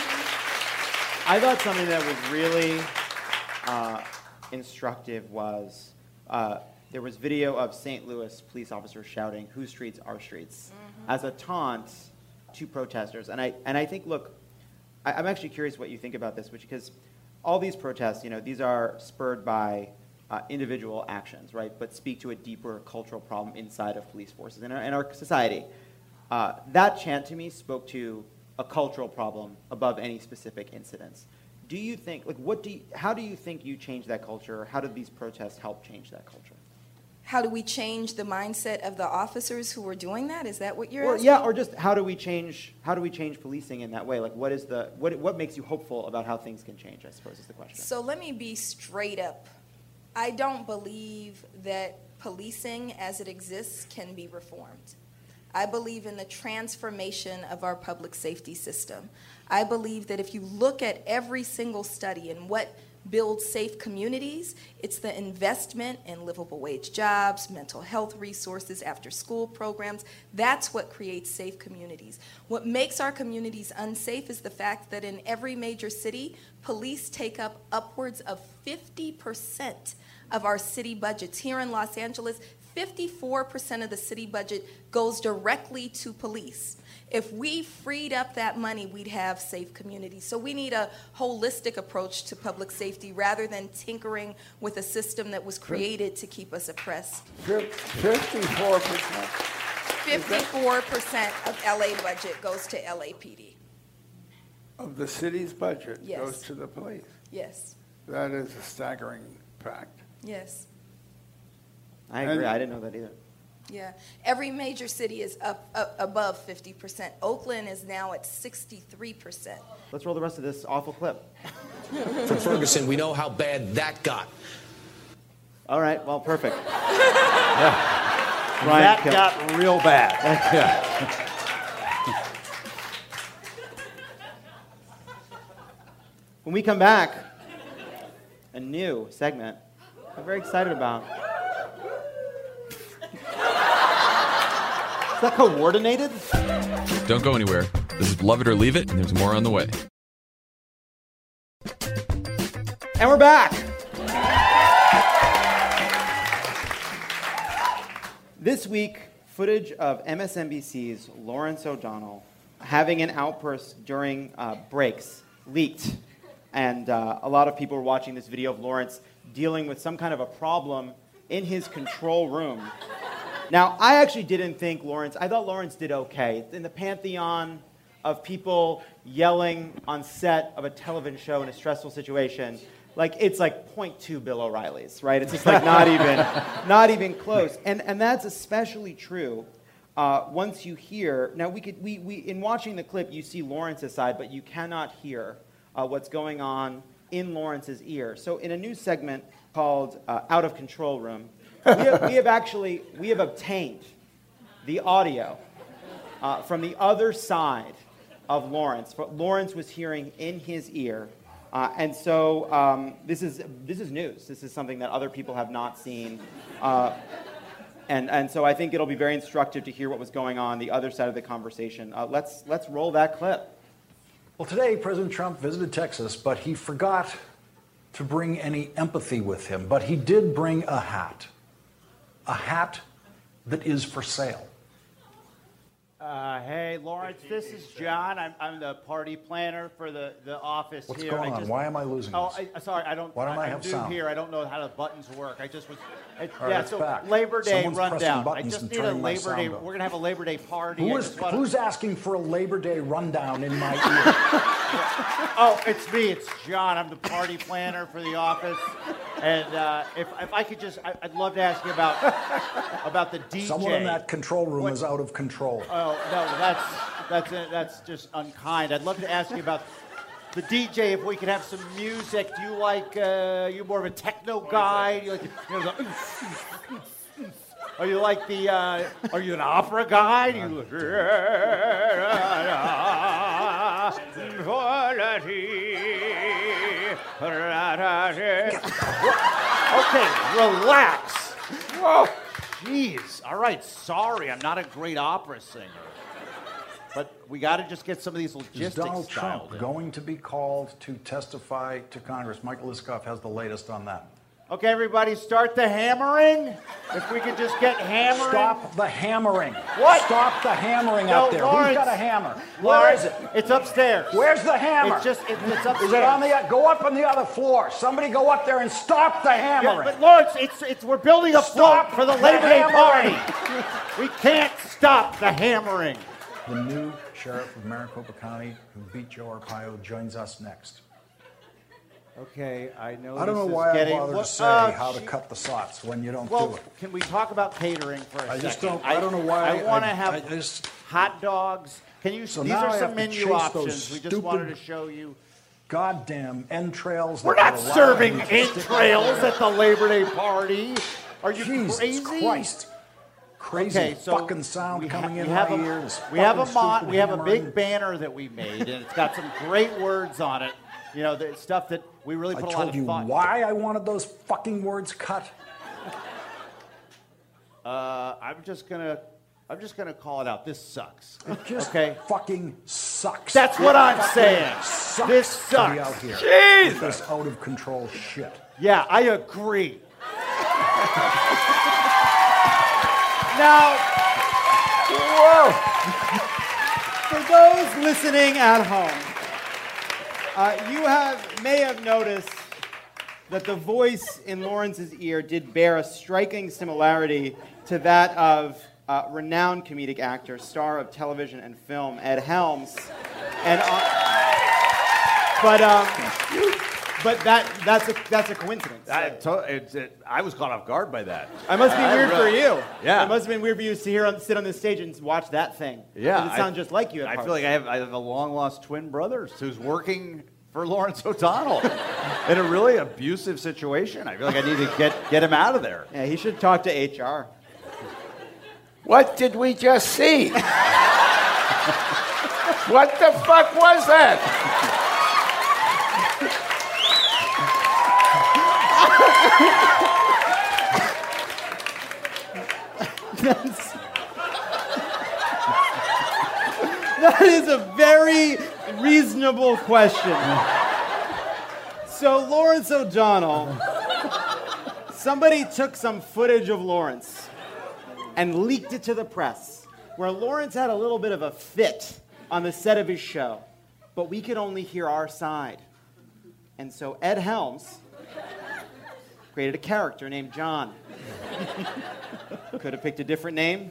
I thought something that was really instructive was there was video of St. Louis police officers shouting, "Whose streets? Our streets," as a taunt to protesters. And I think, look, I'm actually curious what you think about this, because all these protests, these are spurred by individual actions, right, but speak to a deeper cultural problem inside of police forces in our society. That chant to me spoke to a cultural problem above any specific incidents. Do you think, how do you think you change that culture? How do these protests help change that culture? How do we change the mindset of the officers who are doing that? Is that what you're asking? Yeah, or just how do we change policing in that way? Like, what makes you hopeful about how things can change, I suppose, is the question. So let me be straight up. I don't believe that policing as it exists can be reformed. I believe in the transformation of our public safety system. I believe that if you look at every single study and what builds safe communities, it's the investment in livable wage jobs, mental health resources, after-school programs. That's what creates safe communities. What makes our communities unsafe is the fact that in every major city, police take up upwards of 50% of our city budgets. Here in Los Angeles, 54% of the city budget goes directly to police. If we freed up that money, we'd have safe communities. So we need a holistic approach to public safety rather than tinkering with a system that was created to keep us oppressed. 54%? 54% of LA budget goes to LAPD. Of the city's budget Yes. goes to the police. Yes. That is a staggering fact. Yes. I agree. I didn't know that either. Yeah. Every major city is up above 50%. Oakland is now at 63%. Let's roll the rest of this awful clip. From Ferguson, we know how bad that got. All right. Well, perfect. That got real bad. When we come back, a new segment I'm very excited about. Is that coordinated? Don't go anywhere. This is Love It or Leave It, and there's more on the way. And we're back. This week, footage of MSNBC's Lawrence O'Donnell having an outburst during breaks leaked. And a lot of people were watching this video of Lawrence dealing with some kind of a problem in his control room. Now, I actually didn't think I thought Lawrence did okay. In the pantheon of people yelling on set of a television show in a stressful situation, it's like 0.2 Bill O'Reillys, right? It's just not even close. And that's especially true once you hear. Now, we in watching the clip, you see Lawrence's side, but you cannot hear what's going on in Lawrence's ear. So in a new segment called Out of Control Room, we have obtained the audio from the other side of Lawrence. What Lawrence was hearing in his ear, and so this is news. This is something that other people have not seen, and so I think it'll be very instructive to hear what was going on the other side of the conversation. Let's roll that clip. Well, today President Trump visited Texas, but he forgot to bring any empathy with him. But he did bring a hat that is for sale. Hey, Lawrence, this is John. I'm the party planner for the office What's here. going on? Why am I losing this? Sorry, I don't. Why don't I I'm have new sound? here. I don't know how the buttons work. I just was. All right, it's so back. Labor Day Someone's pressing rundown. I buttons just and need a turning my Labor Day. sound up. We're gonna have a Labor Day party. Who's asking for a Labor Day rundown in my ear? Oh, it's me. It's John. I'm the party planner for the office. And if I could just, I'd love to ask you about the DJ. Someone in that control room is out of control. Oh no, that's just unkind. I'd love to ask you about the DJ, if we could have some music. Do you like, you more of a techno guy? You like, are you like the, are you an opera guy? Do you okay, relax. Whoa. Jeez. All right, sorry, I'm not a great opera singer. But we got to just get some of these logistics Is Donald Trump dialed in. going to be called to testify to Congress? Michael Iskoff has the latest on that. Okay, everybody, start the hammering. If we could just get hammering. Stop the hammering. What? Stop the hammering No, up there. Lawrence. Who's got a hammer? Where is it? It's upstairs. Where's the hammer? It's upstairs. Is it on the? Go up on the other floor. Somebody go up there and stop the Yeah, hammering. but Lawrence, we're building a Stop float for the the Labor Day hammering. party. We can't stop the hammering. The new sheriff of Maricopa County, who beat Joe Arpaio, joins us next. Okay, I know. I don't know this is why getting, I bother to say how to cut the sots when you don't do Well, it. can we talk about catering for a second? I just don't. I don't know why. I want to I have just. hot dogs. Can you? So these now are I some have to menu chase options. those We just wanted to stupid show you. Goddamn entrails. We're that not will allow serving you to stick entrails at the Labor Day party. Are you Jesus crazy? Christ. Crazy Okay, so fucking sound we coming in we have my a, ears. We have a Fucking we have a stupid big hammering. banner that we made, and it's got some great words on it. You know, the stuff that we really I put a lot told of you thought. why I wanted those fucking words cut. I'm just gonna call it out. This sucks. It just Okay. fucking sucks. That's what I'm Fucking saying. Sucks This to be sucks. out here. Jesus. With this out of control shit. Yeah, I agree. Now, Whoa. For those listening at home, you may have noticed that the voice in Lawrence's ear did bear a striking similarity to that of renowned comedic actor, star of television and film, Ed Helms. And but that's a coincidence. I was caught off guard by that. It must be weird for you. Yeah. It must have been weird for you to sit on this stage and watch that thing. Yeah, Does it sound just like you at I parts? feel like I have a long-lost twin brother who's working for Lawrence O'Donnell in a really abusive situation. I feel like I need to get him out of there. Yeah, he should talk to HR. What did we just see? What the fuck was that? That is a very reasonable question. So Lawrence O'Donnell, somebody took some footage of Lawrence and leaked it to the press, where Lawrence had a little bit of a fit on the set of his show, but we could only hear our side. And so Ed Helms created a character named John. Could have picked a different name,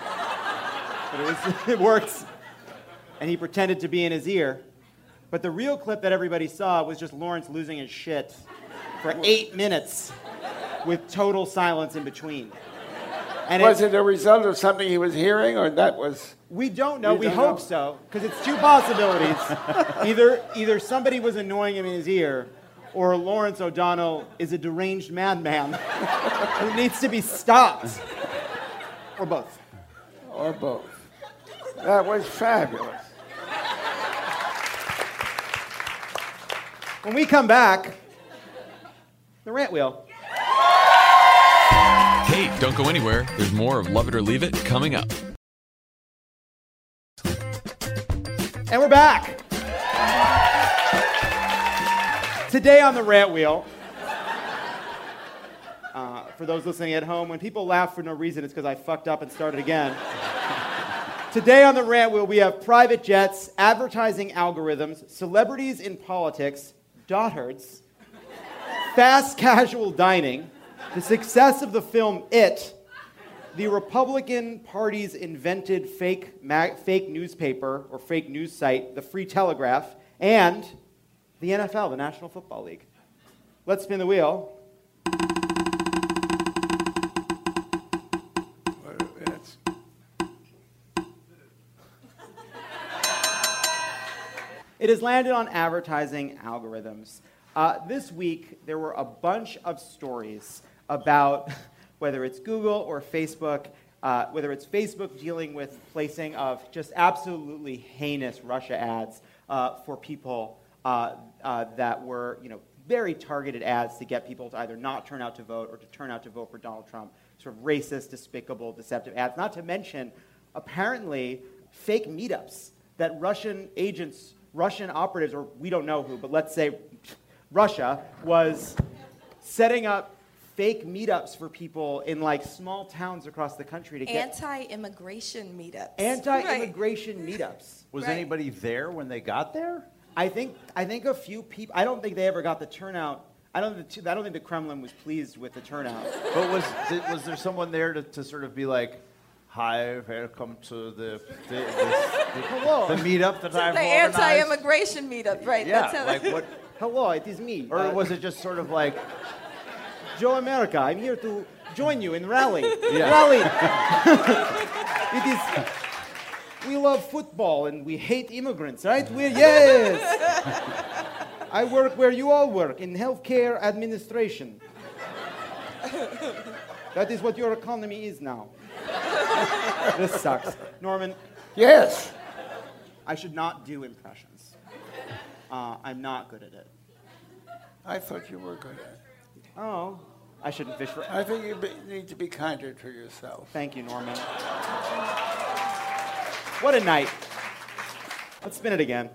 but it works. And he pretended to be in his ear. But the real clip that everybody saw was just Lawrence losing his shit for 8 minutes with total silence in between. And Was it a result of something he was hearing, or that was... we don't know. We We don't hope know. so, because it's two possibilities. Either somebody was annoying him in his ear, or Lawrence O'Donnell is a deranged madman who needs to be stopped. Or both. Or both. That was fabulous. When we come back, the rant wheel. Hey, don't go anywhere. There's more of Love It or Leave It coming up. And we're back. Today on the rant wheel, for those listening at home, when people laugh for no reason, it's because I fucked up and started again. Today on the rant wheel, we have private jets, advertising algorithms, celebrities in politics, dotards, fast casual dining, the success of the film It, the Republican Party's invented fake newspaper or fake news site, the Free Telegraph, and the NFL, the National Football League. Let's spin the wheel. That's- It has landed on advertising algorithms. This week, there were a bunch of stories about whether it's Google or Facebook, whether it's Facebook dealing with placing of just absolutely heinous Russia ads for people that were, very targeted ads to get people to either not turn out to vote or to turn out to vote for Donald Trump. Sort of racist, despicable, deceptive ads. Not to mention, apparently, fake meetups that Russian agents, Russian operatives, or we don't know who, but let's say Russia, was setting up fake meetups for people in like small towns across the country to get anti-immigration meetups. Anti-immigration meetups. Was anybody there when they got there? I think a few people. I don't think they ever got the turnout. I don't think the Kremlin was pleased with the turnout. But was there someone there to sort of be like, "Hi, welcome to the meetup that I've the organized"? Anti-immigration meetup, right? Yeah, That's how like what? Hello, it is me. Or was it just sort of like, Joe America? I'm here to join you in rally. Yeah. Rally. It is. We love football and we hate immigrants, right? Yes. I work where you all work, in healthcare administration. That is what your economy is now. This sucks. Norman. Yes. I should not do impressions. I'm not good at it. I thought you were good at it. Oh, I shouldn't fish for... I think you need to be kinder to yourself. Thank you, Norman. What a night. Let's spin it again.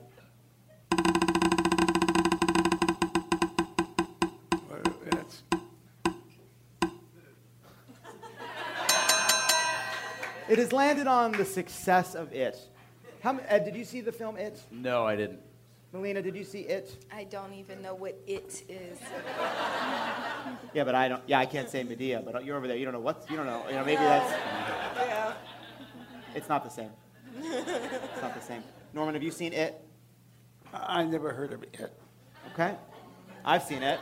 It has landed on the success of It. Ed, did you see the film It? No, I didn't. Melina, did you see It? I don't even know what it is. Yeah, but I don't. Yeah, I can't say Medea, but you're over there. You don't know what. You don't know. Maybe that's. Yeah. It's not the same. It's not the same. Norman, have you seen It? I never heard of it. Okay. I've seen It.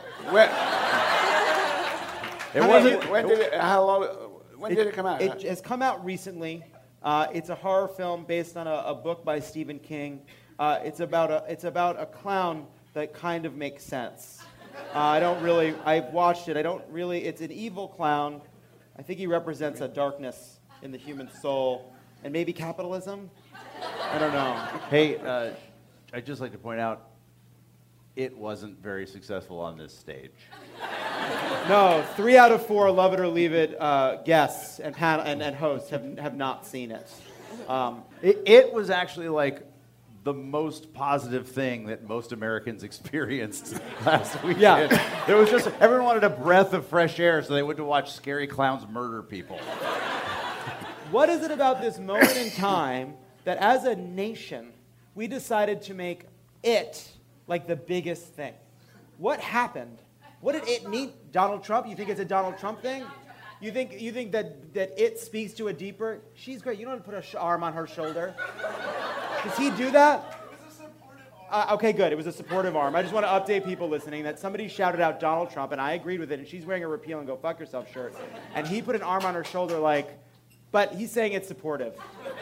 When did it come out? It has come out recently. It's a horror film based on a book by Stephen King. It's about a clown that kind of makes sense. I've watched it. It's an evil clown. I think he represents a darkness in the human soul. And maybe capitalism? I don't know. Hey, I'd just like to point out, it wasn't very successful on this stage. No, 3 out of 4 Love It or Leave It guests and hosts have not seen it. It was actually like the most positive thing that most Americans experienced last weekend. Yeah. It was just, everyone wanted a breath of fresh air, so they went to watch scary clowns murder people. What is it about this moment in time that as a nation, we decided to make it like the biggest thing? What happened? What did it mean? Donald Trump? You think it's a Donald Trump thing? You think that it speaks to a deeper... She's great. You don't put an arm on her shoulder. Does he do that? It was a supportive arm. Okay, good. It was a supportive arm. I just want to update people listening that somebody shouted out Donald Trump, and I agreed with it, and she's wearing a repeal and go fuck yourself shirt. And he put an arm on her shoulder like... But he's saying it's supportive.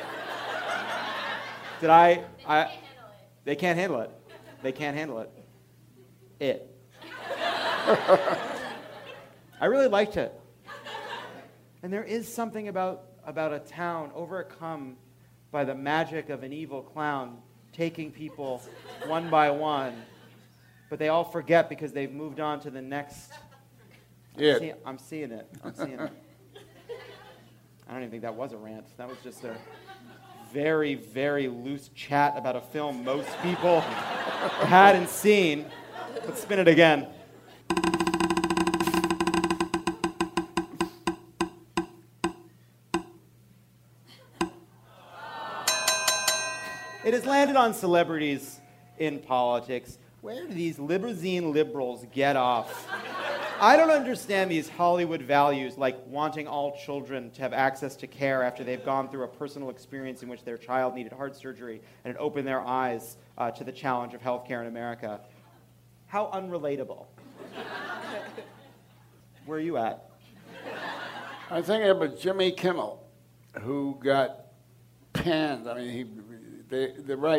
They can't handle it. They can't handle it. It. I really liked it. And there is something about a town overcome by the magic of an evil clown taking people one by one, but they all forget because they've moved on to the next. I'm seeing it. I don't even think that was a rant. That was just a very, very loose chat about a film most people hadn't seen. Let's spin it again. It has landed on celebrities in politics. Where do these limousine liberals get off? I don't understand these Hollywood values like wanting all children to have access to care after they've gone through a personal experience in which their child needed heart surgery and it opened their eyes to the challenge of healthcare in America. How unrelatable. Where are you at? I think it was Jimmy Kimmel who got panned. I mean, the right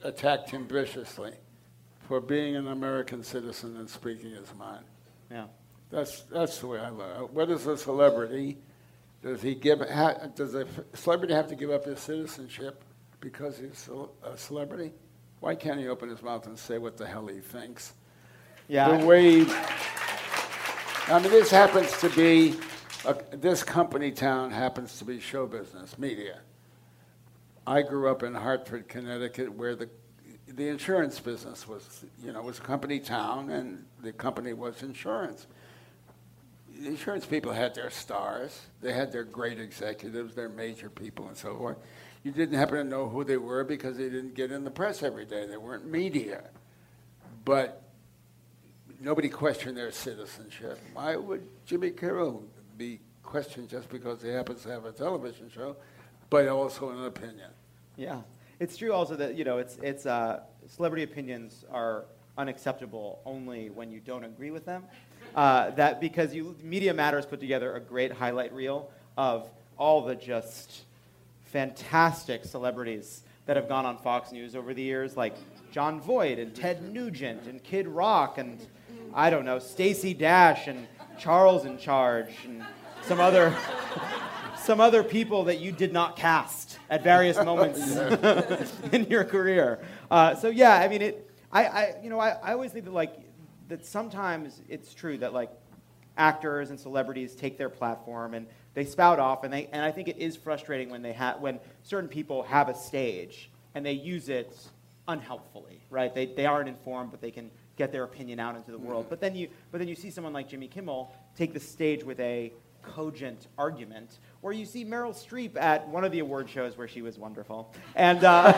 attacked him viciously for being an American citizen and speaking his mind. Yeah. That's the way I look at it. What is a celebrity? Does a celebrity have to give up his citizenship because he's a celebrity? Why can't he open his mouth and say what the hell he thinks? Yeah. The way, I mean, this happens to be, this company town happens to be show business, media. I grew up in Hartford, Connecticut, where the insurance business was a company town, and the company was insurance. The insurance people had their stars. They had their great executives, their major people, and so forth. You didn't happen to know who they were because they didn't get in the press every day. They weren't media. But nobody questioned their citizenship. Why would Jimmy Kimmel be questioned just because he happens to have a television show, but also an opinion? Yeah. It's true also that, it's celebrity opinions are unacceptable only when you don't agree with them. That because Media Matters put together a great highlight reel of all the just fantastic celebrities that have gone on Fox News over the years, like Jon Voight and Ted Nugent and Kid Rock and, I don't know, Stacey Dash and Charles in Charge and some other people that you did not cast at various moments in your career. So yeah, I mean, I always think that that sometimes it's true that actors and celebrities take their platform and they spout off, and I think it is frustrating when certain people have a stage and they use it unhelpfully, right? They aren't informed, but they can get their opinion out into the world. But then you see someone like Jimmy Kimmel take the stage with a cogent argument, or you see Meryl Streep at one of the award shows where she was wonderful, and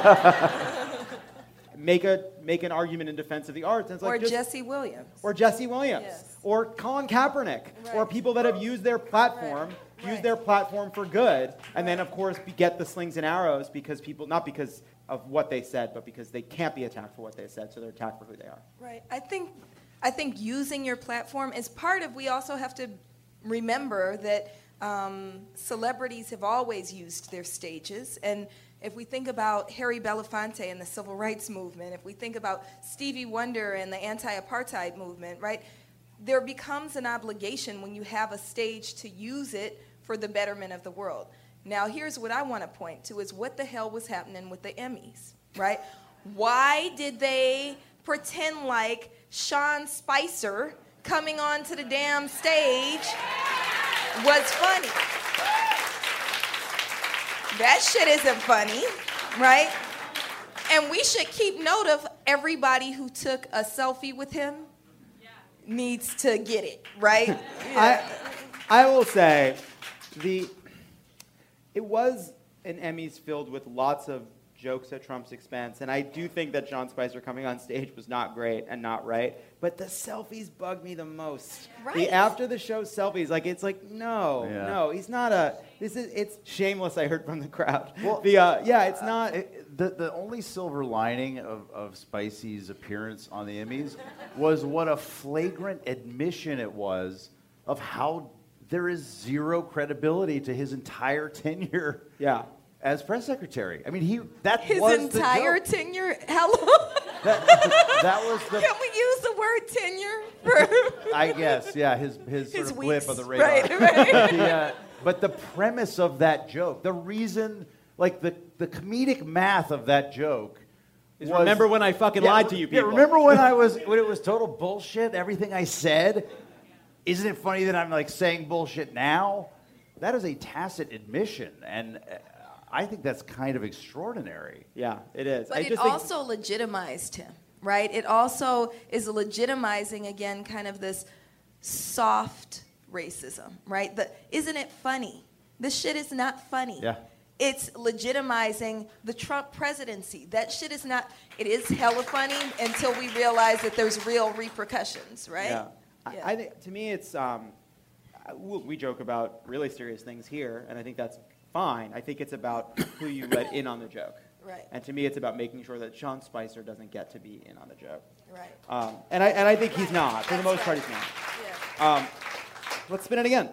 make an argument in defense of the arts. And it's Jesse Williams. Or Jesse Williams. Yes. Or Colin Kaepernick. Right. Or people that have used their platform, for good, and then, of course, get the slings and arrows because people, not because of what they said, but because they can't be attacked for what they said, so they're attacked for who they are. Right. I think using your platform is part of, we also have to remember that celebrities have always used their stages. And if we think about Harry Belafonte and the civil rights movement, if we think about Stevie Wonder and the anti-apartheid movement, right, there becomes an obligation when you have a stage to use it for the betterment of the world. Now, here's what I want to point to is what the hell was happening with the Emmys, right? Why did they pretend like Sean Spicer coming onto the damn stage was funny? That shit isn't funny, right? And we should keep note of everybody who took a selfie with him needs to get it, right? Yeah. I will say, it was an Emmys filled with lots of jokes at Trump's expense, and I do think that Sean Spicer coming on stage was not great and not right, but the selfies bug me the most. Right. The after the show selfies, no, he's not it's shameless, I heard from the crowd. Well, it's not. The only silver lining of Spicy's appearance on the Emmys was what a flagrant admission it was of how there is zero credibility to his entire tenure. Yeah. As press secretary. I mean, his was entire the joke. tenure. Hello. That was the. Can we use the word tenure? I guess, yeah. His sort of blip weeks. of the radar. Right. But the premise of that joke, the reason, the comedic math of that joke. Is remember when I fucking lied to you people? Yeah, remember when it was total bullshit, everything I said? Isn't it funny that I'm saying bullshit now? That is a tacit admission, and I think that's kind of extraordinary. Yeah, it is. But it also legitimized him, right? It also is legitimizing, again, kind of this soft racism, right? Isn't it funny? This shit is not funny. Yeah. It's legitimizing the Trump presidency. That shit is not, it is hella funny until we realize that there's real repercussions, right? Yeah. I think, to me, it's, we joke about really serious things here, and I think that's fine. I think it's about who you let in on the joke. Right. And to me, it's about making sure that Sean Spicer doesn't get to be in on the joke. Right. And I think he's not. For the most part, he's not. Yeah. Let's spin it again.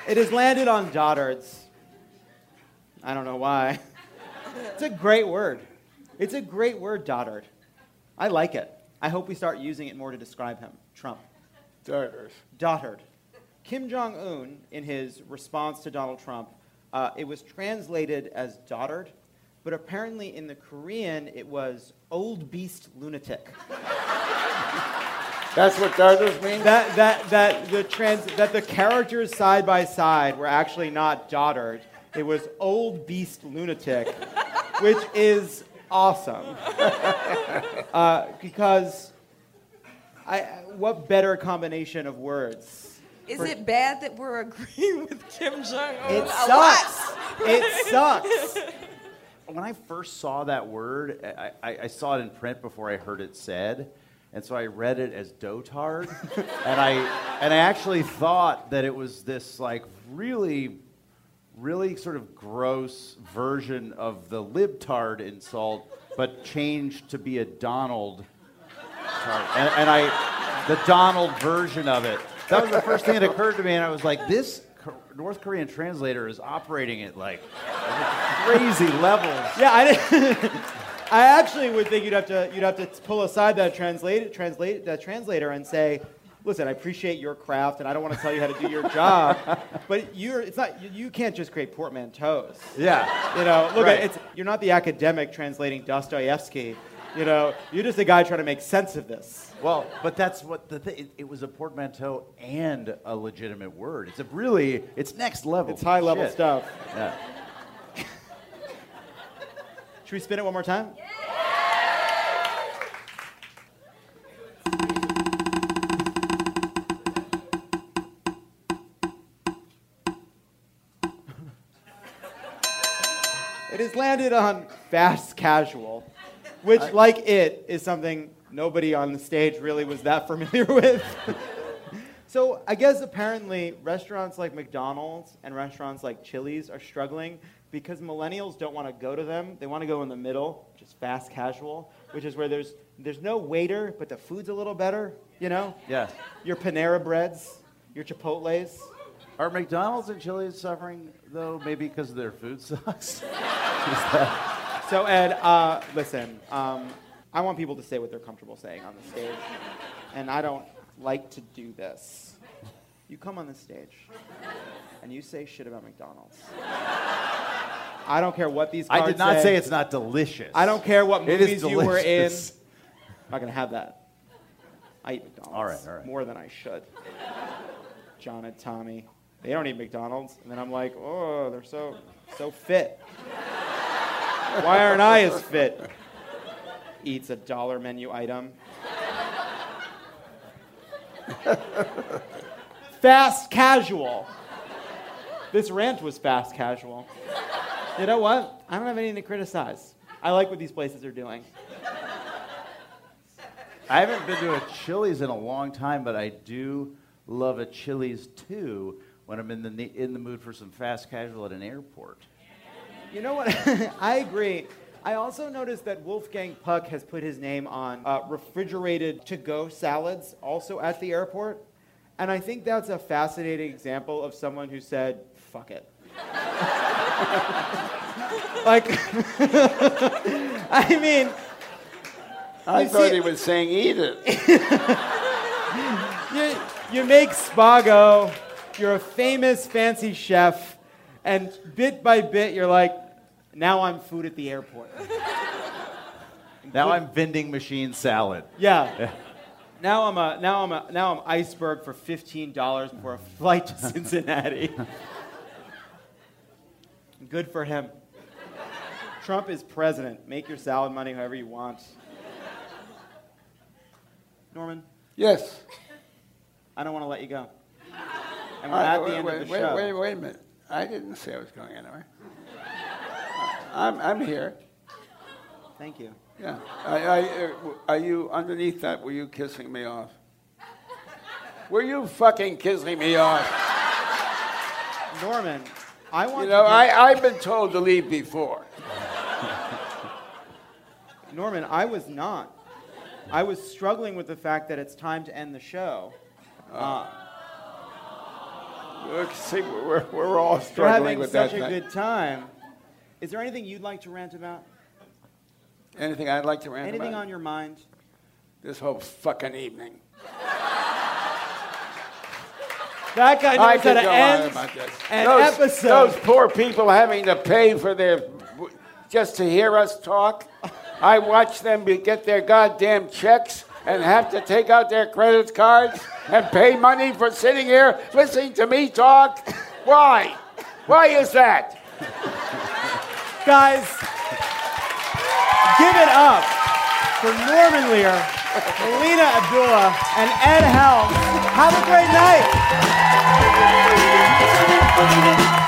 It has landed on dotards. I don't know why. It's a great word. It's a great word, dotard. I like it. I hope we start using it more to describe him. Trump. Darters. Dotard. Kim Jong-un, in his response to Donald Trump, it was translated as dotard, but apparently in the Korean it was old beast lunatic. That's what darters mean? That the characters side by side were actually not dotard. It was old beast lunatic, which is awesome. Because what better combination of words? Is it bad that we're agreeing with Kim Jong-un? It sucks. It sucks. When I first saw that word, I saw it in print before I heard it said, and so I read it as dotard, and I actually thought that it was this like really sort of gross version of the libtard insult, but changed to be a Donald tard, and the Donald version of it. That was the first thing that occurred to me, and I was like, this North Korean translator is operating at like crazy levels. Yeah, I actually would think you'd have to pull aside that translator and say, listen, I appreciate your craft, and I don't want to tell you how to do your job, but you can't just create portmanteaus. Yeah. You know, look right. you're not the academic translating Dostoevsky. You know, you're just a guy trying to make sense of this. Well, but that's what the thing. It was a portmanteau and a legitimate word. It's next level. It's high level shit. stuff. Yeah. Should we spin it one more time? It has landed on fast casual, which, like it, is something nobody on the stage really was that familiar with. So I guess apparently restaurants like McDonald's and restaurants like Chili's are struggling because millennials don't want to go to them. They want to go in the middle, which is fast casual, which is where there's no waiter, but the food's a little better, you know? Yeah. Your Panera Breads, your Chipotles. Are McDonald's and Chili's suffering, though, maybe because their food sucks? So, Ed, listen, I want people to say what they're comfortable saying on the stage, and I don't like to do this. You come on the stage, and you say shit about McDonald's. I don't care what these cards I did not say. say it's not delicious. I don't care what It is movies you were in. delicious. I'm not going to have that. I eat McDonald's. All right. More than I should. John and Tommy, they don't eat McDonald's. And then I'm like, oh, they're so fit. Why aren't I as fit? Eats a $1 menu item. Fast casual. This rant was fast casual. You know what? I don't have anything to criticize. I like what these places are doing. I haven't been to a Chili's in a long time, but I do love a Chili's too when I'm in the mood for some fast casual at an airport. You know what? I agree. I also noticed that Wolfgang Puck has put his name on refrigerated to-go salads also at the airport. And I think that's a fascinating example of someone who said, fuck it. Like, I mean... I thought he was saying eat it. You make Spago, you're a famous fancy chef, and bit by bit you're like, now I'm food at the airport. Now I'm vending machine salad. Yeah. Now I'm iceberg for $15 for a flight to Cincinnati. Good for him. Trump is president. Make your salad money however you want. Norman? Yes. I don't want to let you go. And we're at the end of the show. Wait a minute. I didn't say I was going anywhere. I'm here. Thank you. Yeah. Are you underneath that? Were you kissing me off? Were you fucking kissing me off? Norman, I want I've been told to leave before. Norman, I was not. I was struggling with the fact that it's time to end the show. Look, see, we're all We're struggling having with such that a thing. good time. Is there anything you'd like to rant about? Anything I'd like to rant Anything about? on your mind? This whole fucking evening. That guy I knows how could to go on end about this. an those, episode. Those poor people having to pay for just to hear us talk. I watch them get their goddamn checks and have to take out their credit cards and pay money for sitting here listening to me talk. Why? Why is that? Guys, give it up for Norman Lear, Melina Abdullah, and Ed Helms. Have a great night.